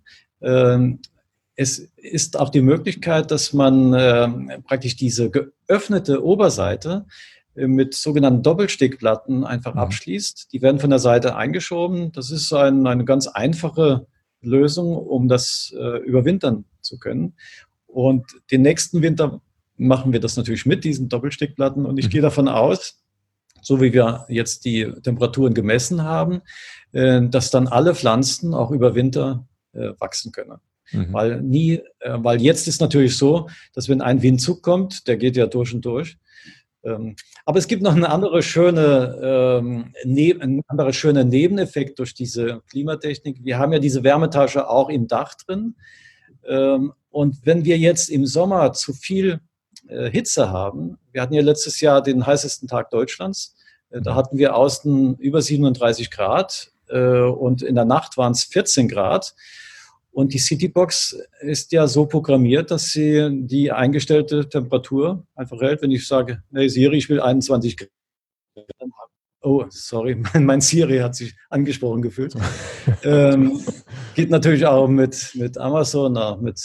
Es ist auch die Möglichkeit, dass man praktisch diese geöffnete Oberseite mit sogenannten Doppelstickplatten einfach abschließt. Die werden von der Seite eingeschoben. Das ist eine ganz einfache Lösung, um das überwintern zu können. Und den nächsten Winter machen wir das natürlich mit diesen Doppelstickplatten. Und ich gehe davon aus, so wie wir jetzt die Temperaturen gemessen haben, dass dann alle Pflanzen auch über Winter wachsen können. Weil jetzt ist natürlich so, dass wenn ein Windzug kommt, der geht ja durch und durch. Aber es gibt noch einen anderen schönen Nebeneffekt durch diese Klimatechnik. Wir haben ja diese Wärmetasche auch im Dach drin. Und wenn wir jetzt im Sommer zu viel Hitze haben, wir hatten ja letztes Jahr den heißesten Tag Deutschlands, da hatten wir außen über 37 Grad und in der Nacht waren es 14 Grad. Und die Citybox ist ja so programmiert, dass sie die eingestellte Temperatur einfach hält. Wenn ich sage, hey Siri, ich will 21 Grad. Oh, sorry, mein Siri hat sich angesprochen gefühlt. Geht natürlich auch mit Amazon, auch mit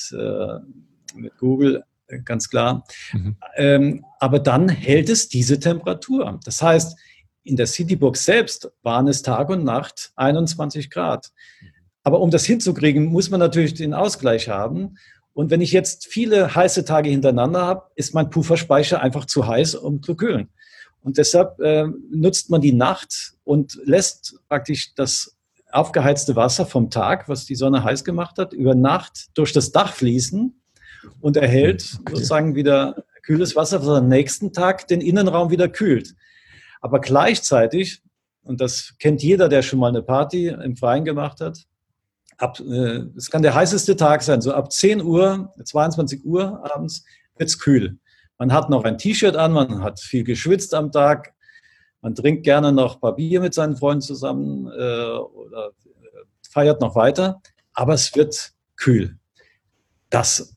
Google, ganz klar. Aber dann hält es diese Temperatur. Das heißt, in der Citybox selbst waren es Tag und Nacht 21 Grad. Aber um das hinzukriegen, muss man natürlich den Ausgleich haben. Und wenn ich jetzt viele heiße Tage hintereinander habe, ist mein Pufferspeicher einfach zu heiß, um zu kühlen. Und deshalb nutzt man die Nacht und lässt praktisch das aufgeheizte Wasser vom Tag, was die Sonne heiß gemacht hat, über Nacht durch das Dach fließen und erhält sozusagen wieder kühles Wasser, was am nächsten Tag den Innenraum wieder kühlt. Aber gleichzeitig, und das kennt jeder, der schon mal eine Party im Freien gemacht hat, es kann der heißeste Tag sein, so ab 10 Uhr, 22 Uhr abends wird es kühl. Man hat noch ein T-Shirt an, man hat viel geschwitzt am Tag, man trinkt gerne noch ein paar Bier mit seinen Freunden zusammen oder feiert noch weiter, aber es wird kühl. Das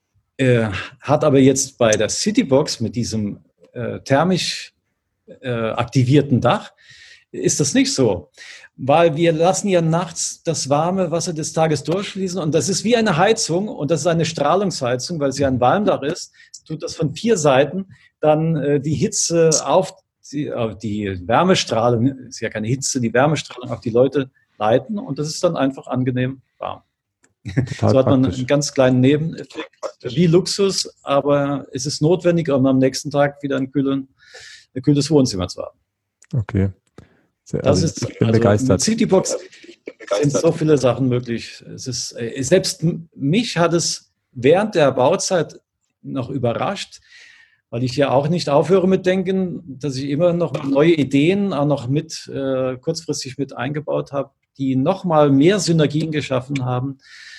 hat aber jetzt bei der Citybox mit diesem thermisch aktivierten Dach, ist das nicht so. Weil wir lassen ja nachts das warme Wasser des Tages durchfließen und das ist wie eine Heizung und das ist eine Strahlungsheizung, weil es ja ein Walmdach ist, tut das von 4 Seiten dann die Hitze auf die Wärmestrahlung, ist ja keine Hitze, die Wärmestrahlung auf die Leute leiten und das ist dann einfach angenehm warm. So hat man einen ganz kleinen Nebeneffekt, wie Luxus, aber es ist notwendig, um am nächsten Tag wieder ein kühles Wohnzimmer zu haben. Okay. Ich bin begeistert. Mit Citybox sind so viele Sachen möglich. Selbst mich hat es während der Bauzeit noch überrascht, weil ich ja auch nicht aufhöre mit Denken, dass ich immer noch neue Ideen auch noch kurzfristig mit eingebaut habe, die noch mal mehr Synergien geschaffen haben,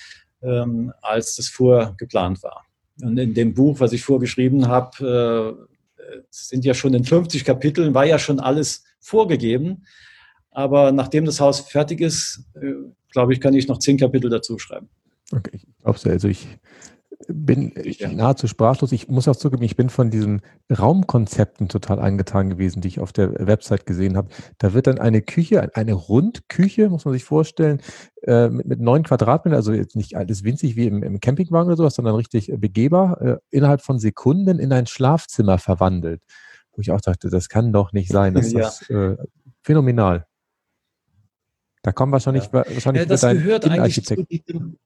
als das vorher geplant war. Und in dem Buch, was ich vorgeschrieben habe, sind ja schon in 50 Kapiteln, war ja schon alles vorgegeben. Aber nachdem das Haus fertig ist, glaube ich, kann ich noch 10 Kapitel dazu schreiben. Okay, ich glaube es. Also ich bin nahezu sprachlos. Ich muss auch zugeben, ich bin von diesen Raumkonzepten total angetan gewesen, die ich auf der Website gesehen habe. Da wird dann eine Küche, eine Rundküche, muss man sich vorstellen, mit 9 Quadratmetern, also jetzt nicht alles winzig wie im Campingwagen oder sowas, sondern richtig begehbar, innerhalb von Sekunden in ein Schlafzimmer verwandelt. Wo ich auch dachte, das kann doch nicht sein. Das ist phänomenal. Da kommen wahrscheinlich das gehört eigentlich zu diesem.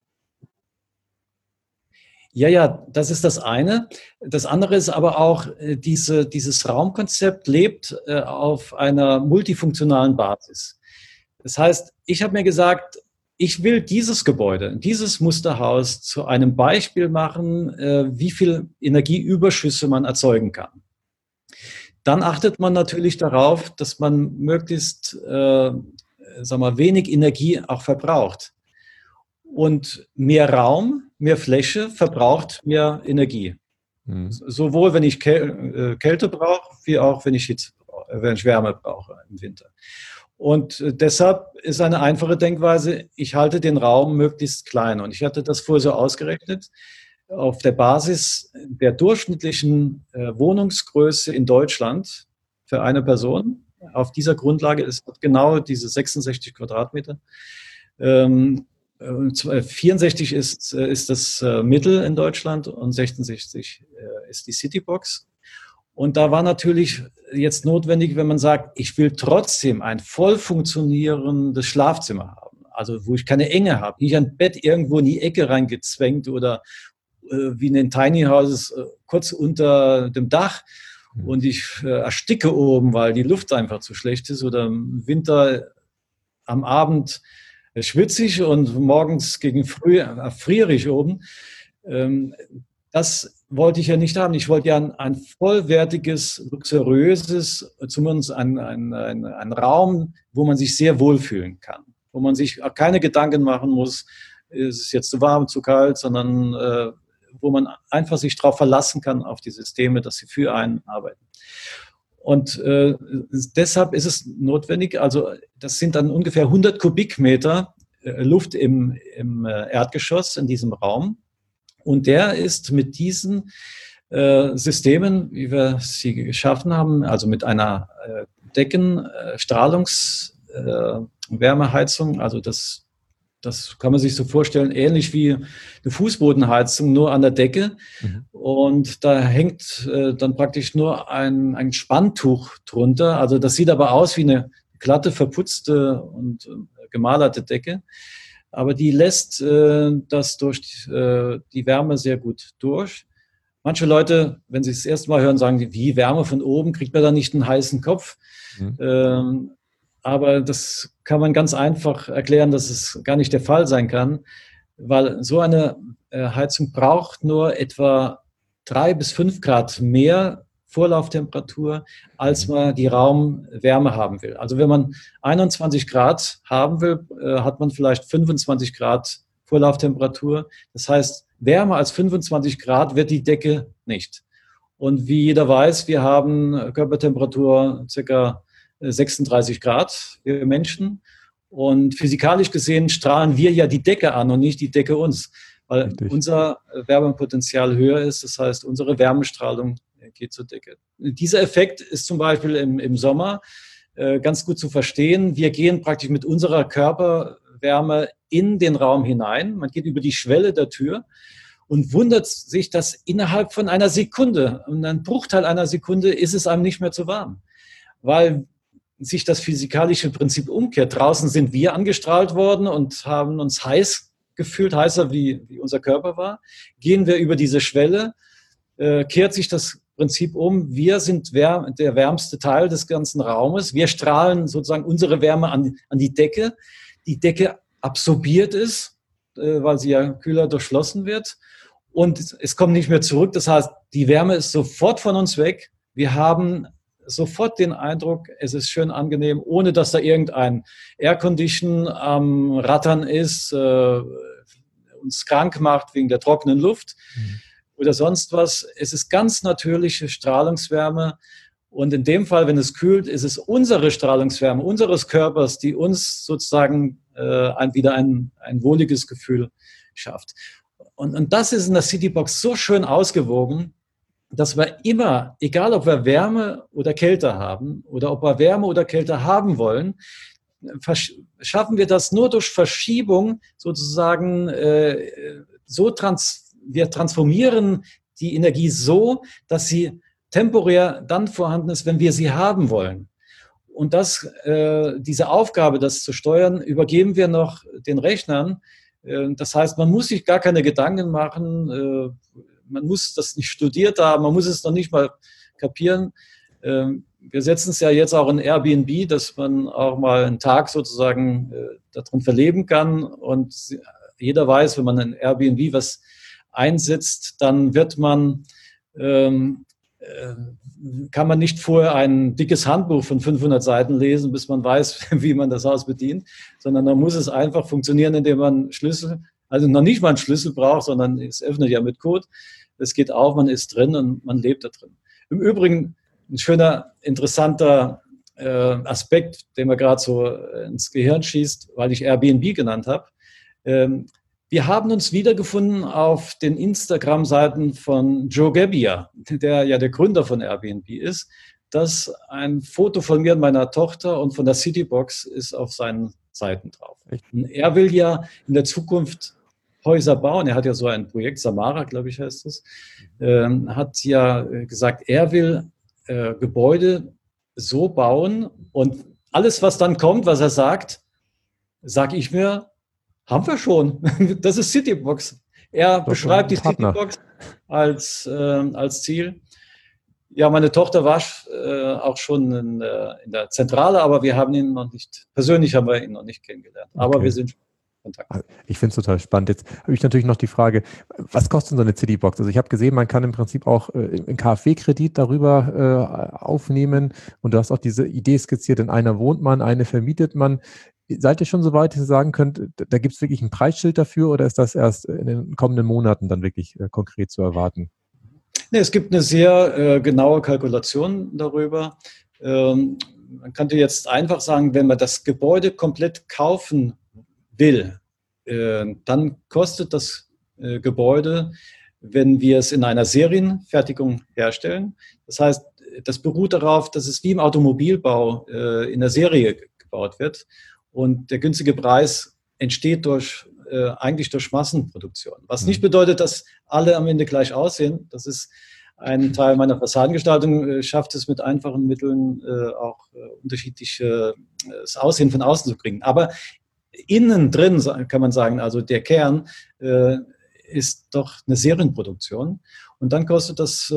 Ja, das ist das eine. Das andere ist aber auch, dieses Raumkonzept lebt auf einer multifunktionalen Basis. Das heißt, ich habe mir gesagt, ich will dieses Gebäude, dieses Musterhaus zu einem Beispiel machen, wie viel Energieüberschüsse man erzeugen kann. Dann achtet man natürlich darauf, dass man möglichst wenig Energie auch verbraucht. Und mehr Raum, mehr Fläche verbraucht mehr Energie. Sowohl wenn ich Kälte brauche, wie auch wenn ich Wärme brauche im Winter. Und deshalb ist eine einfache Denkweise, ich halte den Raum möglichst klein. Und ich hatte das vorher so ausgerechnet, auf der Basis der durchschnittlichen Wohnungsgröße in Deutschland für eine Person. Auf dieser Grundlage ist genau diese 66 Quadratmeter. 64 ist das Mittel in Deutschland und 66 ist die Citybox. Und da war natürlich jetzt notwendig, wenn man sagt, ich will trotzdem ein voll funktionierendes Schlafzimmer haben, also wo ich keine Enge habe, nicht ein Bett irgendwo in die Ecke reingezwängt oder wie in den Tiny Houses kurz unter dem Dach und ich ersticke oben, weil die Luft einfach zu schlecht ist oder im Winter am Abend schwitzig und morgens gegen früh erfriere ich oben. Das wollte ich ja nicht haben. Ich wollte ja ein vollwertiges, luxuriöses, zumindest ein Raum, wo man sich sehr wohlfühlen kann, wo man sich auch keine Gedanken machen muss, ist es jetzt zu warm, zu kalt, sondern wo man einfach sich darauf verlassen kann, auf die Systeme, dass sie für einen arbeiten. Und deshalb ist es notwendig, also das sind dann ungefähr 100 Kubikmeter Luft im Erdgeschoss in diesem Raum. Und der ist mit diesen Systemen, wie wir sie geschaffen haben, also mit einer Deckenstrahlungswärmeheizung, also das kann man sich so vorstellen, ähnlich wie eine Fußbodenheizung, nur an der Decke. Und da hängt dann praktisch nur ein Spanntuch drunter. Also das sieht aber aus wie eine glatte, verputzte und gemalerte Decke. Aber die lässt das durch die Wärme sehr gut durch. Manche Leute, wenn sie es das erste Mal hören, sagen, wie Wärme von oben, kriegt man da nicht einen heißen Kopf. Aber das kann man ganz einfach erklären, dass es gar nicht der Fall sein kann, weil so eine Heizung braucht nur etwa 3 bis 5 Grad mehr Vorlauftemperatur, als man die Raumwärme haben will. Also wenn man 21 Grad haben will, hat man vielleicht 25 Grad Vorlauftemperatur. Das heißt, wärmer als 25 Grad wird die Decke nicht. Und wie jeder weiß, wir haben Körpertemperatur ca. 36 Grad, wir Menschen. Und physikalisch gesehen strahlen wir ja die Decke an und nicht die Decke uns, weil Richtig. Unser Wärmepotenzial höher ist. Das heißt, unsere Wärmestrahlung geht zur Decke. Dieser Effekt ist zum Beispiel im Sommer ganz gut zu verstehen. Wir gehen praktisch mit unserer Körperwärme in den Raum hinein. Man geht über die Schwelle der Tür und wundert sich, dass innerhalb von einer Sekunde, einem Bruchteil einer Sekunde, ist es einem nicht mehr zu warm. Weil sich das physikalische Prinzip umkehrt. Draußen sind wir angestrahlt worden und haben uns heiß gefühlt, heißer wie unser Körper war. Gehen wir über diese Schwelle, kehrt sich das Prinzip um. Wir sind der wärmste Teil des ganzen Raumes. Wir strahlen sozusagen unsere Wärme an die Decke. Die Decke absorbiert es, weil sie ja kühler durchflossen wird. Und es kommt nicht mehr zurück. Das heißt, die Wärme ist sofort von uns weg. Wir haben sofort den Eindruck, es ist schön angenehm, ohne dass da irgendein Aircondition am Rattern ist, uns krank macht wegen der trockenen Luft oder sonst was. Es ist ganz natürliche Strahlungswärme und in dem Fall, wenn es kühlt, ist es unsere Strahlungswärme unseres Körpers, die uns sozusagen wieder ein wohliges Gefühl schafft. Und das ist in der Citybox so schön ausgewogen, dass wir immer, egal ob wir Wärme oder Kälte haben oder ob wir Wärme oder Kälte haben wollen, schaffen wir das nur durch Verschiebung sozusagen, wir transformieren die Energie so, dass sie temporär dann vorhanden ist, wenn wir sie haben wollen. Und diese Aufgabe, das zu steuern, übergeben wir noch den Rechnern. Das heißt, man muss sich gar keine Gedanken machen, man muss das nicht studiert haben, man muss es noch nicht mal kapieren. Wir setzen es ja jetzt auch in Airbnb, dass man auch mal einen Tag sozusagen darin verleben kann. Und jeder weiß, wenn man in Airbnb was einsetzt, dann kann man nicht vorher ein dickes Handbuch von 500 Seiten lesen, bis man weiß, wie man das Haus bedient, sondern man muss es einfach funktionieren, indem man Schlüssel also noch nicht mal einen Schlüssel braucht, sondern es öffnet ja mit Code. Es geht auf, man ist drin und man lebt da drin. Im Übrigen ein schöner, interessanter Aspekt, der mir gerade so ins Gehirn schießt, weil ich Airbnb genannt habe. Wir haben uns wiedergefunden auf den Instagram-Seiten von Joe Gebbia, der ja der Gründer von Airbnb ist. Das ein Foto von mir und meiner Tochter und von der Citybox ist auf seinen Seiten drauf. Und er will ja in der Zukunft Häuser bauen. Er hat ja so ein Projekt, Samara, glaube ich, heißt es, hat ja gesagt, er will Gebäude so bauen und alles, was dann kommt, was er sagt, sage ich mir, haben wir schon. Das ist Citybox. Er beschreibt die Citybox als Ziel. Ja, meine Tochter war auch schon in der Zentrale, aber wir haben ihn noch nicht, persönlich haben wir ihn noch nicht kennengelernt. Aber Okay. wir sind schon in Kontakt. Ich finde es total spannend. Jetzt habe ich natürlich noch die Frage, was kostet denn so eine Citybox? Also ich habe gesehen, man kann im Prinzip auch einen KfW-Kredit darüber aufnehmen und du hast auch diese Idee skizziert, in einer wohnt man, eine vermietet man. Seid ihr schon so weit, dass ihr sagen könnt, da gibt es wirklich ein Preisschild dafür oder ist das erst in den kommenden Monaten dann wirklich konkret zu erwarten? Nee, es gibt eine sehr genaue Kalkulation darüber. Man könnte jetzt einfach sagen, wenn man das Gebäude komplett kaufen will, dann kostet das Gebäude, wenn wir es in einer Serienfertigung herstellen. Das heißt, das beruht darauf, dass es wie im Automobilbau in der Serie gebaut wird. Und der günstige Preis entsteht eigentlich durch Massenproduktion. Was nicht bedeutet, dass alle am Ende gleich aussehen. Das ist ein Teil meiner Fassadengestaltung, schafft es mit einfachen Mitteln auch unterschiedliches Aussehen von außen zu bringen. Aber innen drin kann man sagen, also der Kern ist doch eine Serienproduktion. Und dann kostet das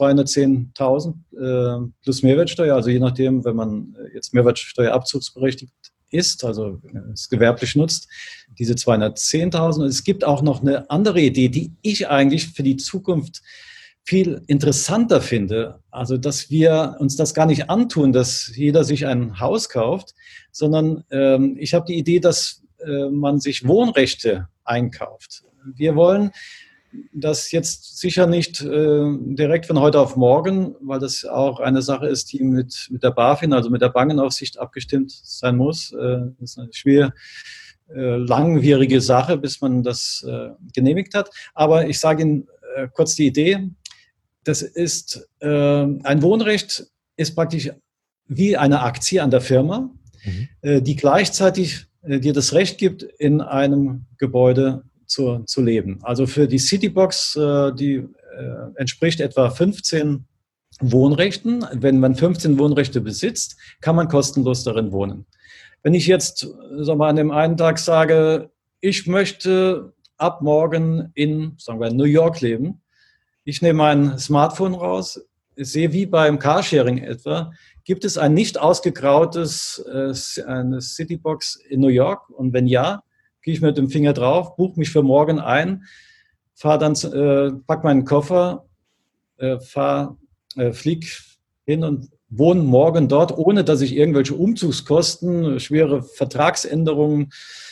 210.000 plus Mehrwertsteuer. Also je nachdem, wenn man jetzt Mehrwertsteuerabzugsberechtigt ist, also es gewerblich nutzt, diese 210.000. Und es gibt auch noch eine andere Idee, die ich eigentlich für die Zukunft viel interessanter finde. Also, dass wir uns das gar nicht antun, dass jeder sich ein Haus kauft, sondern ich habe die Idee, dass man sich Wohnrechte einkauft. Wir wollen das jetzt sicher nicht direkt von heute auf morgen, weil das auch eine Sache ist, die mit der BaFin, also mit der Bankenaufsicht abgestimmt sein muss. Das ist eine schwer langwierige Sache, bis man das genehmigt hat. Aber ich sage Ihnen kurz die Idee. Das ist ein Wohnrecht ist praktisch wie eine Aktie an der Firma, die gleichzeitig dir das Recht gibt, in einem Gebäude zu leben. Also für die Citybox, die entspricht etwa 15 Wohnrechten. Wenn man 15 Wohnrechte besitzt, kann man kostenlos darin wohnen. Wenn ich jetzt sagen wir, an dem einen Tag sage, ich möchte ab morgen in, sagen wir, New York leben, ich nehme mein Smartphone raus, sehe wie beim Carsharing etwa, gibt es ein nicht ausgegrautes eine Citybox in New York? Und wenn ja, gehe ich mit dem Finger drauf, buche mich für morgen ein, fahre dann, pack meinen Koffer, flieg hin und wohne morgen dort, ohne dass ich irgendwelche Umzugskosten, schwere Vertragsänderungen,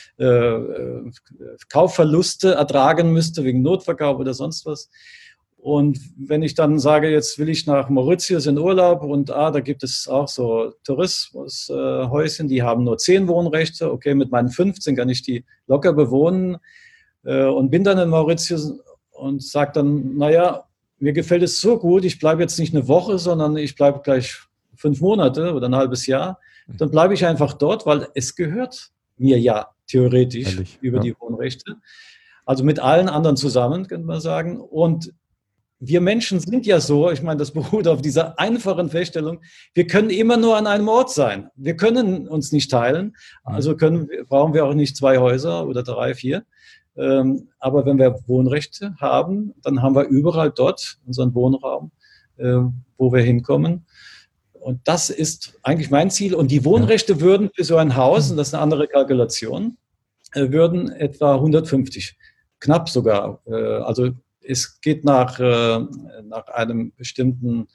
Kaufverluste ertragen müsste wegen Notverkauf oder sonst was. Und wenn ich dann sage, jetzt will ich nach Mauritius in Urlaub und da gibt es auch so Tourismushäuschen, die haben nur 10 Wohnrechte. Okay, mit meinen 15 kann ich die locker bewohnen und bin dann in Mauritius und sage dann, naja, mir gefällt es so gut, ich bleibe jetzt nicht eine Woche, sondern ich bleibe gleich 5 Monate oder ein halbes Jahr. Dann bleibe ich einfach dort, weil es gehört mir ja theoretisch über die Wohnrechte. Also mit allen anderen zusammen, könnte man sagen. Und wir Menschen sind ja so, ich meine, das beruht auf dieser einfachen Feststellung, wir können immer nur an einem Ort sein. Wir können uns nicht teilen, also brauchen wir auch nicht 2 Häuser oder 3, 4. Aber wenn wir Wohnrechte haben, dann haben wir überall dort unseren Wohnraum, wo wir hinkommen. Und das ist eigentlich mein Ziel. Und die Wohnrechte würden für so ein Haus, und das ist eine andere Kalkulation, würden etwa 150, knapp sogar, also es geht nach einem bestimmten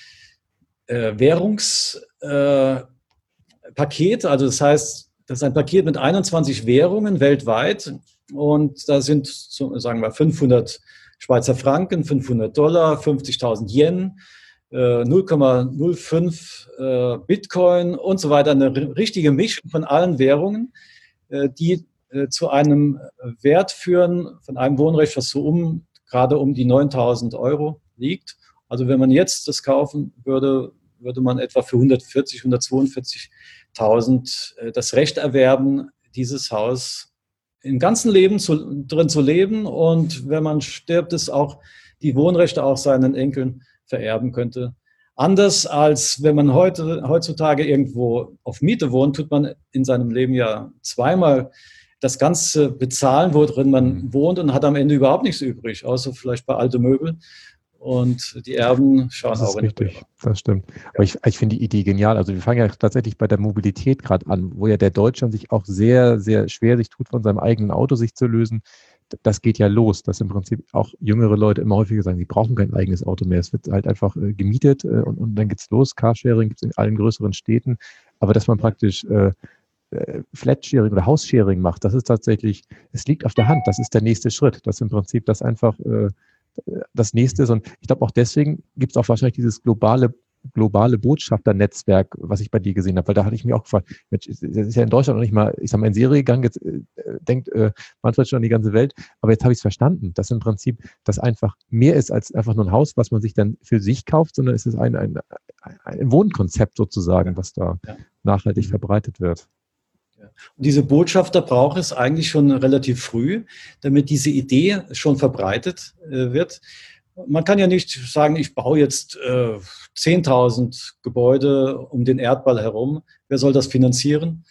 Währungspaket. Also das heißt, das ist ein Paket mit 21 Währungen weltweit. und da sind, sagen wir, 500 Schweizer Franken, 500 Dollar, 50.000 Yen, 0,05 Bitcoin und so weiter. Eine richtige Mischung von allen Währungen, die zu einem Wert führen von einem Wohnrecht, was so gerade um die 9.000 Euro liegt. Also wenn man jetzt das kaufen würde, würde man etwa für 140.000, 142.000 das Recht erwerben, dieses Haus im ganzen Leben drin zu leben. Und wenn man stirbt, es auch die Wohnrechte auch seinen Enkeln vererben könnte. Anders als wenn man heutzutage irgendwo auf Miete wohnt, tut man in seinem Leben ja zweimal das Ganze bezahlen, worin man wohnt, und hat am Ende überhaupt nichts übrig, außer vielleicht bei alte Möbel. Und die Erben schauen auch in die Röhre. Das stimmt. Aber ich finde die Idee genial. Also wir fangen ja tatsächlich bei der Mobilität gerade an, wo ja der Deutschland sich auch sehr, sehr schwer sich tut, von seinem eigenen Auto sich zu lösen. Das geht ja los, dass im Prinzip auch jüngere Leute immer häufiger sagen, sie brauchen kein eigenes Auto mehr. Es wird halt einfach gemietet und dann geht's los. Carsharing gibt es in allen größeren Städten. Aber dass man praktisch Flatsharing oder Haussharing macht, das ist tatsächlich, es liegt auf der Hand. Das ist der nächste Schritt, dass im Prinzip das einfach das nächste ist. Und ich glaube, auch deswegen gibt es auch wahrscheinlich dieses globale Botschafternetzwerk, was ich bei dir gesehen habe, weil da hatte ich mir auch gefragt, Mensch, das ist ja in Deutschland noch nicht mal, ich sage mal, in Serie gegangen, jetzt denkt Manfred schon an die ganze Welt, aber jetzt habe ich es verstanden, dass im Prinzip das einfach mehr ist als einfach nur ein Haus, was man sich dann für sich kauft, sondern es ist ein Wohnkonzept sozusagen, was da nachhaltig verbreitet wird. Und diese Botschafter braucht es eigentlich schon relativ früh, damit diese Idee schon verbreitet wird. Man kann ja nicht sagen, ich baue jetzt 10.000 Gebäude um den Erdball herum. Wer soll das finanzieren?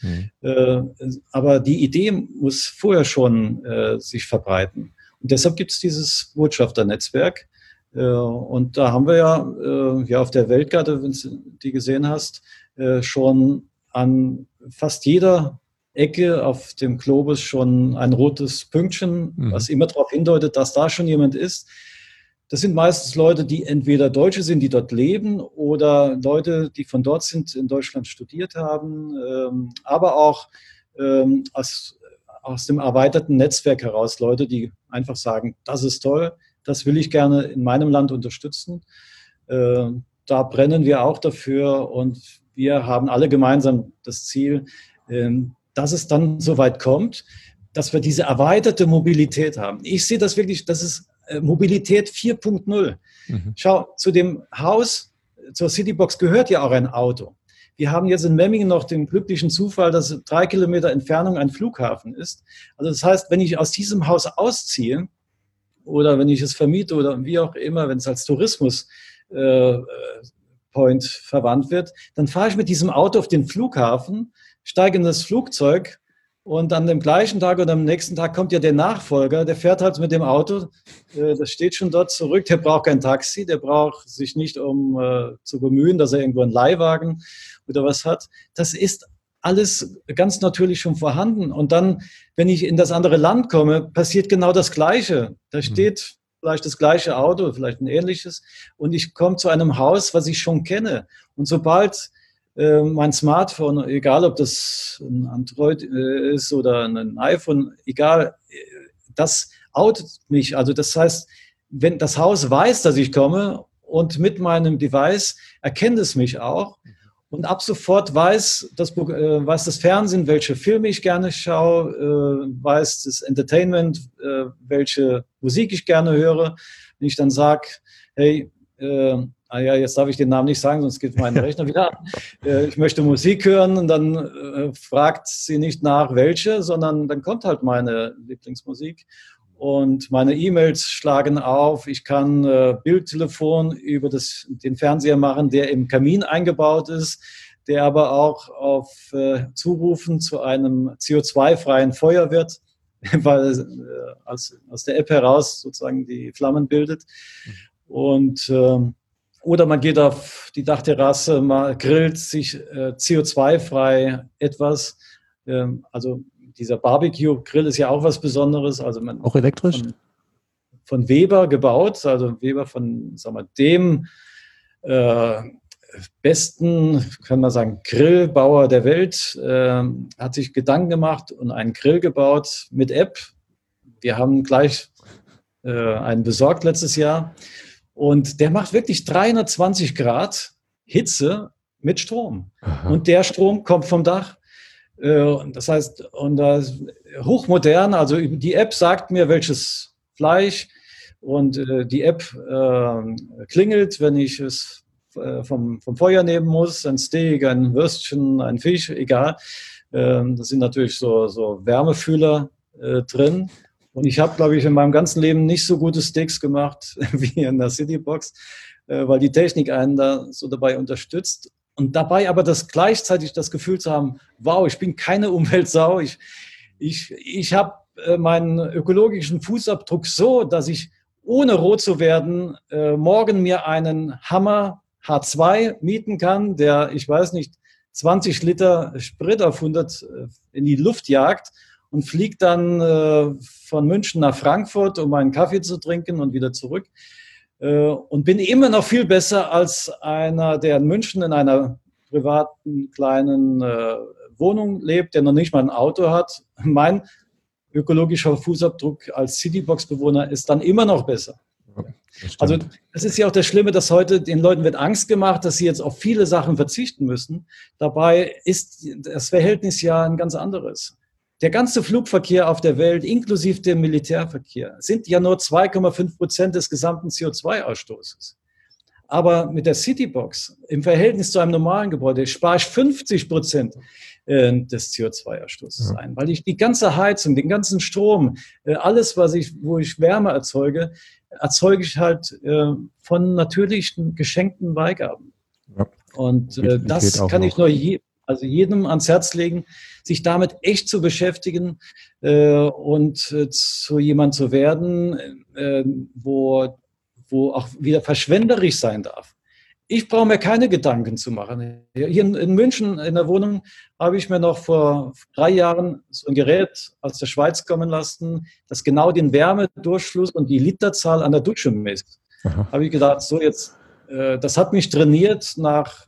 Aber die Idee muss vorher schon sich verbreiten. Und deshalb gibt es dieses Botschafternetzwerk. Und da haben wir ja auf der Weltkarte, wenn du die gesehen hast, schon an fast jeder Ecke auf dem Globus schon ein rotes Pünktchen, was immer darauf hindeutet, dass da schon jemand ist. Das sind meistens Leute, die entweder Deutsche sind, die dort leben, oder Leute, die von dort sind, in Deutschland studiert haben, aber auch aus dem erweiterten Netzwerk heraus Leute, die einfach sagen, das ist toll, das will ich gerne in meinem Land unterstützen. Da brennen wir auch dafür, und wir haben alle gemeinsam das Ziel, dass es dann so weit kommt, dass wir diese erweiterte Mobilität haben. Ich sehe das wirklich, das ist Mobilität 4.0. Schau, zu dem Haus, zur Citybox gehört ja auch ein Auto. Wir haben jetzt in Memmingen noch den glücklichen Zufall, dass 3 Kilometer Entfernung ein Flughafen ist. Also das heißt, wenn ich aus diesem Haus ausziehe oder wenn ich es vermiete oder wie auch immer, wenn es als Tourismus Point verwandt wird, dann fahre ich mit diesem Auto auf den Flughafen, steige in das Flugzeug, und an dem gleichen Tag oder am nächsten Tag kommt ja der Nachfolger, der fährt halt mit dem Auto, das steht schon dort zurück, der braucht kein Taxi, der braucht sich nicht zu bemühen, dass er irgendwo einen Leihwagen oder was hat. Das ist alles ganz natürlich schon vorhanden. Und dann, wenn ich in das andere Land komme, passiert genau das Gleiche. Da steht vielleicht das gleiche Auto, vielleicht ein ähnliches, und ich komme zu einem Haus, was ich schon kenne. Und sobald mein Smartphone, egal ob das ein Android ist oder ein iPhone, egal, das outet mich. Also das heißt, wenn das Haus weiß, dass ich komme, und mit meinem Device erkennt es mich auch, und ab sofort weiß das Fernsehen, welche Filme ich gerne schaue, weiß das Entertainment, welche Musik ich gerne höre. Wenn ich dann sage, hey, jetzt darf ich den Namen nicht sagen, sonst geht mein Rechner wieder an. Ich möchte Musik hören, und dann fragt sie nicht nach, welche, sondern dann kommt halt meine Lieblingsmusik. Und meine E-Mails schlagen auf. Ich kann Bildtelefon über den Fernseher machen, der im Kamin eingebaut ist, der aber auch auf Zurufen zu einem CO2-freien Feuer wird, weil aus der App heraus sozusagen die Flammen bildet. Und oder man geht auf die Dachterrasse, mal grillt sich CO2-frei etwas. Also dieser Barbecue-Grill ist ja auch was Besonderes. Also auch elektrisch? Von Weber gebaut, also Weber von, sagen wir, dem besten, kann man sagen, Grillbauer der Welt, hat sich Gedanken gemacht und einen Grill gebaut mit App. wir haben gleich einen besorgt letztes Jahr und der macht wirklich 320 Grad Hitze mit Strom. Aha. Und der Strom kommt vom Dach. Das heißt, und das ist hochmodern, also die App sagt mir, welches Fleisch, und die App klingelt, wenn ich es vom Feuer nehmen muss, ein Steak, ein Würstchen, ein Fisch, egal. Da sind natürlich so Wärmefühler drin. Und ich habe, glaube ich, in meinem ganzen Leben nicht so gute Steaks gemacht wie in der Citybox, weil die Technik einen da so dabei unterstützt. Und dabei aber gleichzeitig das Gefühl zu haben, wow, ich bin keine Umweltsau. Ich habe meinen ökologischen Fußabdruck so, dass ich, ohne rot zu werden, morgen mir einen Hammer H2 mieten kann, der, ich weiß nicht, 20 Liter Sprit auf 100 in die Luft jagt und fliegt dann von München nach Frankfurt, um einen Kaffee zu trinken und wieder zurück. Und bin immer noch viel besser als einer, der in München in einer privaten kleinen Wohnung lebt, der noch nicht mal ein Auto hat. Mein ökologischer Fußabdruck als Citybox-Bewohner ist dann immer noch besser. Also das ist ja auch das Schlimme, dass heute den Leuten wird Angst gemacht, dass sie jetzt auf viele Sachen verzichten müssen. Dabei ist das Verhältnis ja ein ganz anderes. Der ganze Flugverkehr auf der Welt, inklusive dem Militärverkehr, sind ja nur 2,5% des gesamten CO2-Ausstoßes. Aber mit der Citybox im Verhältnis zu einem normalen Gebäude spare ich 50% des CO2-Ausstoßes ein, weil ich die ganze Heizung, den ganzen Strom, alles, wo ich Wärme erzeuge ich halt von natürlichen geschenkten Beigaben. Ja. Und das kann ich nur jedem ans Herz legen, sich damit echt zu beschäftigen und zu jemand zu werden, wo auch wieder verschwenderisch sein darf. Ich brauche mir keine Gedanken zu machen. Hier in München in der Wohnung habe ich mir noch vor 3 Jahren so ein Gerät aus der Schweiz kommen lassen, das genau den Wärmedurchfluss und die Literzahl an der Dusche misst. Habe ich gedacht, so jetzt, das hat mich trainiert. Nach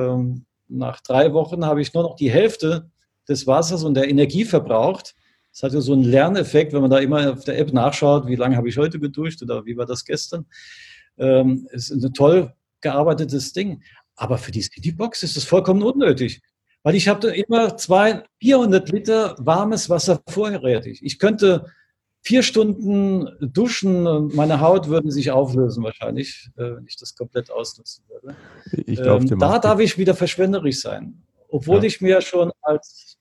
3 Wochen habe ich nur noch die Hälfte des Wassers und der Energie verbraucht. Das hat ja so einen Lerneffekt, wenn man da immer auf der App nachschaut, wie lange habe ich heute geduscht oder wie war das gestern. Ist ein toll gearbeitetes Ding. Aber für die Citybox ist es vollkommen unnötig, weil ich habe immer 400 Liter warmes Wasser vorrätig. Ich könnte 4 Stunden duschen und meine Haut würde sich auflösen wahrscheinlich, wenn ich das komplett ausnutzen würde. Ich glaub, da darf ich wieder verschwenderisch sein, obwohl ich mir schon als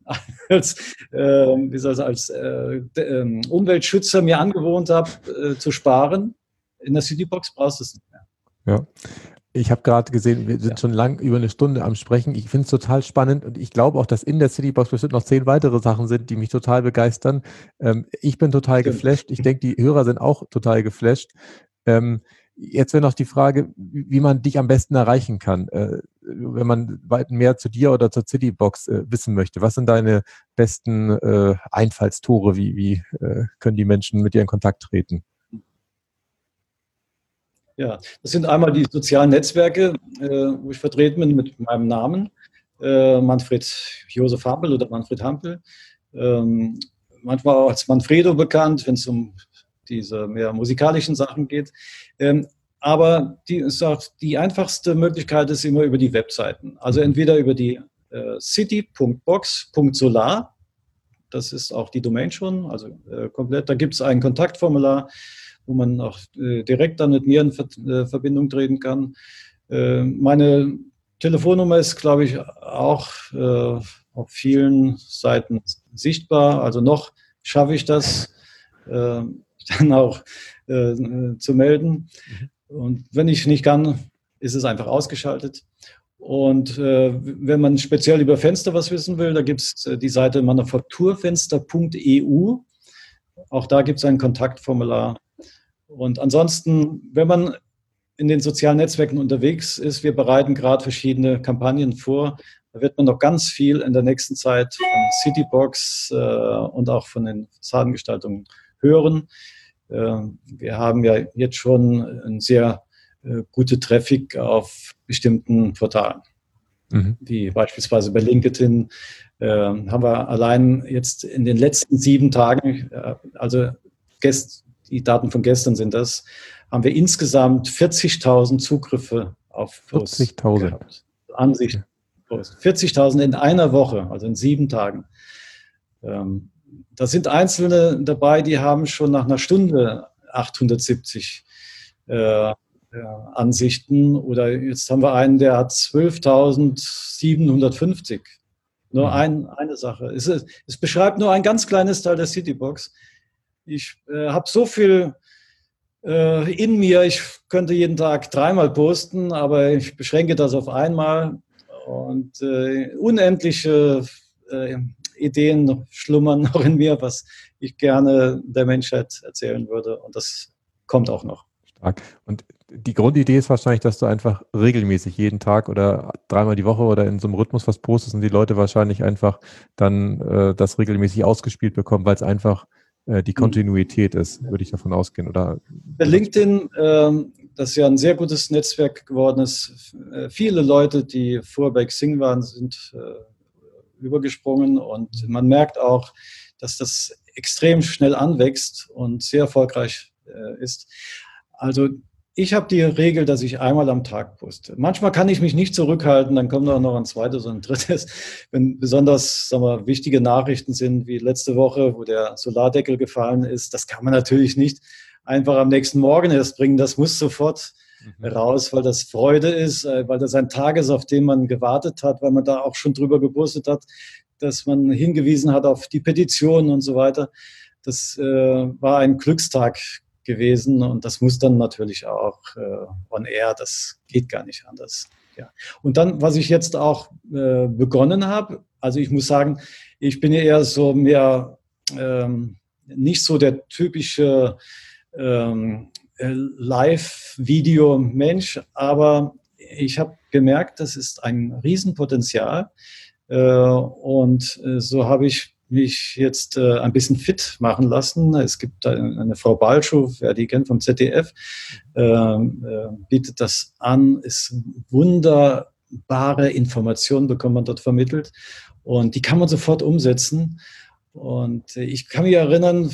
Umweltschützer mir angewohnt habe, zu sparen. In der Citybox brauchst du es nicht mehr. Ja, ich habe gerade gesehen, wir sind schon lang über 1 Stunde am Sprechen. Ich finde es total spannend und ich glaube auch, dass in der Citybox bestimmt noch 10 weitere Sachen sind, die mich total begeistern. Ich bin total geflasht. Ich denke, die Hörer sind auch total geflasht. Jetzt wäre noch die Frage, wie man dich am besten erreichen kann, wenn man mehr zu dir oder zur Citybox wissen möchte. Was sind deine besten Einfallstore? Wie können die Menschen mit dir in Kontakt treten? Ja, das sind einmal die sozialen Netzwerke, wo ich vertreten bin mit meinem Namen, Manfred Josef Hampel oder Manfred Hampel, manchmal auch als Manfredo bekannt, wenn es um diese mehr musikalischen Sachen geht. Aber die einfachste Möglichkeit ist immer über die Webseiten. Also entweder über die city.box.solar, das ist auch die Domain schon, also komplett, da gibt es ein Kontaktformular, wo man auch direkt dann mit mir in Verbindung treten kann. Meine Telefonnummer ist, glaube ich, auch auf vielen Seiten sichtbar. Also noch schaffe ich das, dann auch zu melden. Und wenn ich nicht kann, ist es einfach ausgeschaltet. Und wenn man speziell über Fenster was wissen will, da gibt es die Seite manufakturfenster.eu. Auch da gibt es ein Kontaktformular. Und ansonsten, wenn man in den sozialen Netzwerken unterwegs ist, wir bereiten gerade verschiedene Kampagnen vor. Da wird man noch ganz viel in der nächsten Zeit von Citybox und auch von den Fassadengestaltungen hören. Wir haben ja jetzt schon einen sehr gute Traffic auf bestimmten Portalen, wie beispielsweise bei LinkedIn. Haben wir allein jetzt in den letzten 7 Tagen, also die Daten von gestern sind das, haben wir insgesamt 40.000 Zugriffe auf Posts 40.000 gehabt. Ansichten. 40.000 in einer Woche, also in 7 Tagen. Da sind Einzelne dabei, die haben schon nach einer Stunde 870 Ansichten. Oder jetzt haben wir einen, der hat 12.750. Nur eine Sache. Es beschreibt nur ein ganz kleines Teil der Citybox. Ich habe so viel in mir, ich könnte jeden Tag 3-mal posten, aber ich beschränke das auf einmal. Und unendliche Ideen schlummern noch in mir, was ich gerne der Menschheit erzählen würde. Und das kommt auch noch. Stark. Und die Grundidee ist wahrscheinlich, dass du einfach regelmäßig jeden Tag oder 3-mal die Woche oder in so einem Rhythmus was postest und die Leute wahrscheinlich einfach dann das regelmäßig ausgespielt bekommen, weil es einfach die Kontinuität ist, würde ich davon ausgehen. Oder der LinkedIn, das ja ein sehr gutes Netzwerk geworden ist. Viele Leute, die vorher bei Xing waren, sind übergesprungen und man merkt auch, dass das extrem schnell anwächst und sehr erfolgreich ist. Also ich habe die Regel, dass ich einmal am Tag poste. Manchmal kann ich mich nicht zurückhalten, dann kommt auch noch ein zweites und ein drittes. Wenn besonders, sagen wir, wichtige Nachrichten sind, wie letzte Woche, wo der Solardeckel gefallen ist, das kann man natürlich nicht einfach am nächsten Morgen erst bringen. Das muss sofort raus, weil das Freude ist, weil das ein Tag ist, auf den man gewartet hat, weil man da auch schon drüber gepostet hat, dass man hingewiesen hat auf die Petition und so weiter. Das war ein Glückstag gewesen und das muss dann natürlich auch on air, das geht gar nicht anders. Ja. Und dann, was ich jetzt auch begonnen habe, also ich muss sagen, ich bin ja eher so mehr nicht so der typische Live-Video-Mensch, aber ich habe gemerkt, das ist ein Riesenpotenzial und so habe ich mich jetzt ein bisschen fit machen lassen. Es gibt eine Frau Balschuh, wer die kennt vom ZDF, bietet das an, ist wunderbare Informationen bekommt man dort vermittelt und die kann man sofort umsetzen. Und ich kann mich erinnern,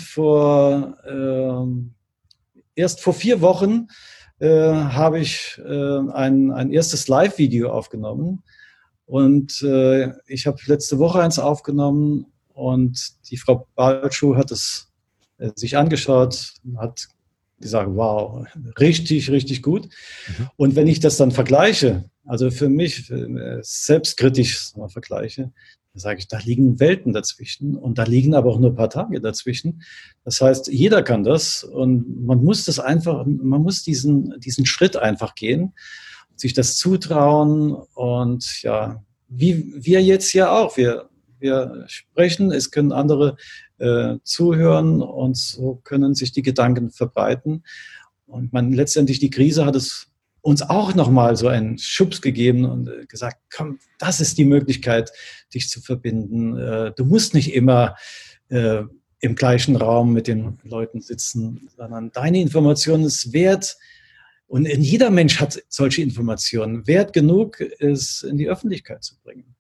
erst vor 4 Wochen habe ich ein erstes Live-Video aufgenommen und ich habe letzte Woche eins aufgenommen. Und die Frau Balschuh hat es sich angeschaut, hat gesagt, wow, richtig, richtig gut. Und wenn ich das dann vergleiche, also für mich selbstkritisch vergleiche, dann sage ich, da liegen Welten dazwischen und da liegen aber auch nur ein paar Tage dazwischen. Das heißt, jeder kann das und man muss das einfach, man muss diesen Schritt einfach gehen, sich das zutrauen und ja, wie wir jetzt ja auch, wir sprechen, es können andere zuhören und so können sich die Gedanken verbreiten. Und letztendlich die Krise hat es uns auch nochmal so einen Schubs gegeben und gesagt, komm, das ist die Möglichkeit, dich zu verbinden. Du musst nicht immer im gleichen Raum mit den Leuten sitzen, sondern deine Information ist wert. Und jeder Mensch hat solche Informationen. Wert genug, es in die Öffentlichkeit zu bringen.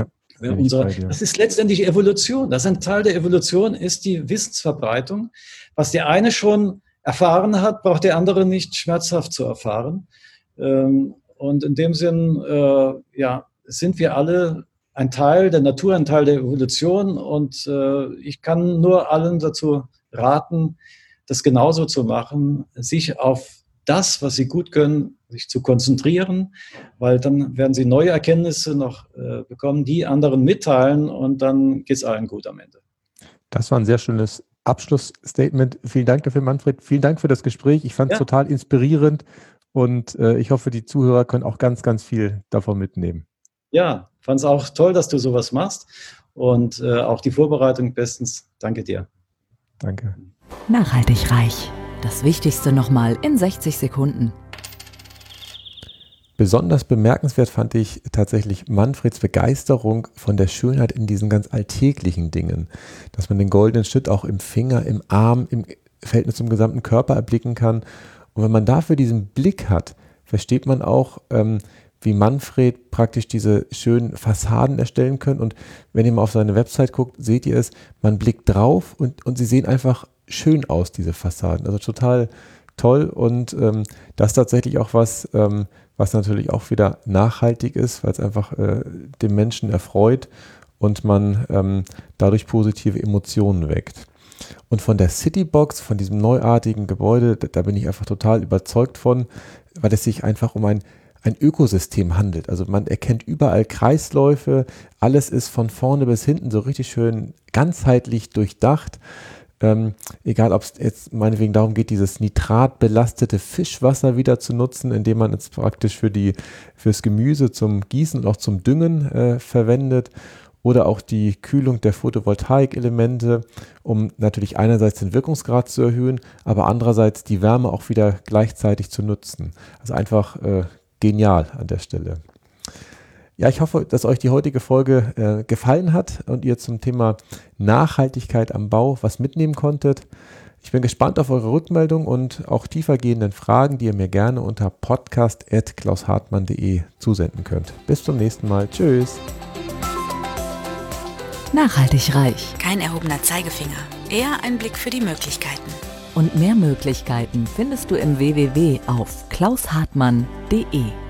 Das ist letztendlich Evolution. Das ist ein Teil der Evolution, ist die Wissensverbreitung. Was der eine schon erfahren hat, braucht der andere nicht schmerzhaft zu erfahren. Und in dem Sinn, sind wir alle ein Teil der Natur, ein Teil der Evolution. Und ich kann nur allen dazu raten, das genauso zu machen, sich auf das, was sie gut können, sich zu konzentrieren, weil dann werden sie neue Erkenntnisse noch bekommen, die anderen mitteilen und dann geht es allen gut am Ende. Das war ein sehr schönes Abschlussstatement. Vielen Dank dafür, Manfred. Vielen Dank für das Gespräch. Ich fand es total inspirierend und ich hoffe, die Zuhörer können auch ganz, ganz viel davon mitnehmen. Ja, fand es auch toll, dass du sowas machst und auch die Vorbereitung bestens. Danke dir. Danke. Nachhaltig reich. Das Wichtigste nochmal in 60 Sekunden. Besonders bemerkenswert fand ich tatsächlich Manfreds Begeisterung von der Schönheit in diesen ganz alltäglichen Dingen. Dass man den goldenen Schnitt auch im Finger, im Arm, im Verhältnis zum gesamten Körper erblicken kann. Und wenn man dafür diesen Blick hat, versteht man auch, wie Manfred praktisch diese schönen Fassaden erstellen kann. Und wenn ihr mal auf seine Website guckt, seht ihr es, man blickt drauf und Sie sehen einfach schön aus, diese Fassaden. Also total toll und das ist tatsächlich auch was, was natürlich auch wieder nachhaltig ist, weil es einfach den Menschen erfreut und man dadurch positive Emotionen weckt. Und von der Citybox, von diesem neuartigen Gebäude, da bin ich einfach total überzeugt von, weil es sich einfach um ein Ökosystem handelt. Also man erkennt überall Kreisläufe, alles ist von vorne bis hinten so richtig schön ganzheitlich durchdacht. Egal, ob es jetzt meinetwegen darum geht, dieses nitratbelastete Fischwasser wieder zu nutzen, indem man es praktisch fürs Gemüse zum Gießen und auch zum Düngen verwendet, oder auch die Kühlung der Photovoltaikelemente, um natürlich einerseits den Wirkungsgrad zu erhöhen, aber andererseits die Wärme auch wieder gleichzeitig zu nutzen. Also einfach genial an der Stelle. Ja, ich hoffe, dass euch die heutige Folge gefallen hat und ihr zum Thema Nachhaltigkeit am Bau was mitnehmen konntet. Ich bin gespannt auf eure Rückmeldung und auch tiefergehenden Fragen, die ihr mir gerne unter podcast@klaushartmann.de zusenden könnt. Bis zum nächsten Mal. Tschüss. Nachhaltig reich. Kein erhobener Zeigefinger, eher ein Blick für die Möglichkeiten. Und mehr Möglichkeiten findest du im www auf klaushartmann.de.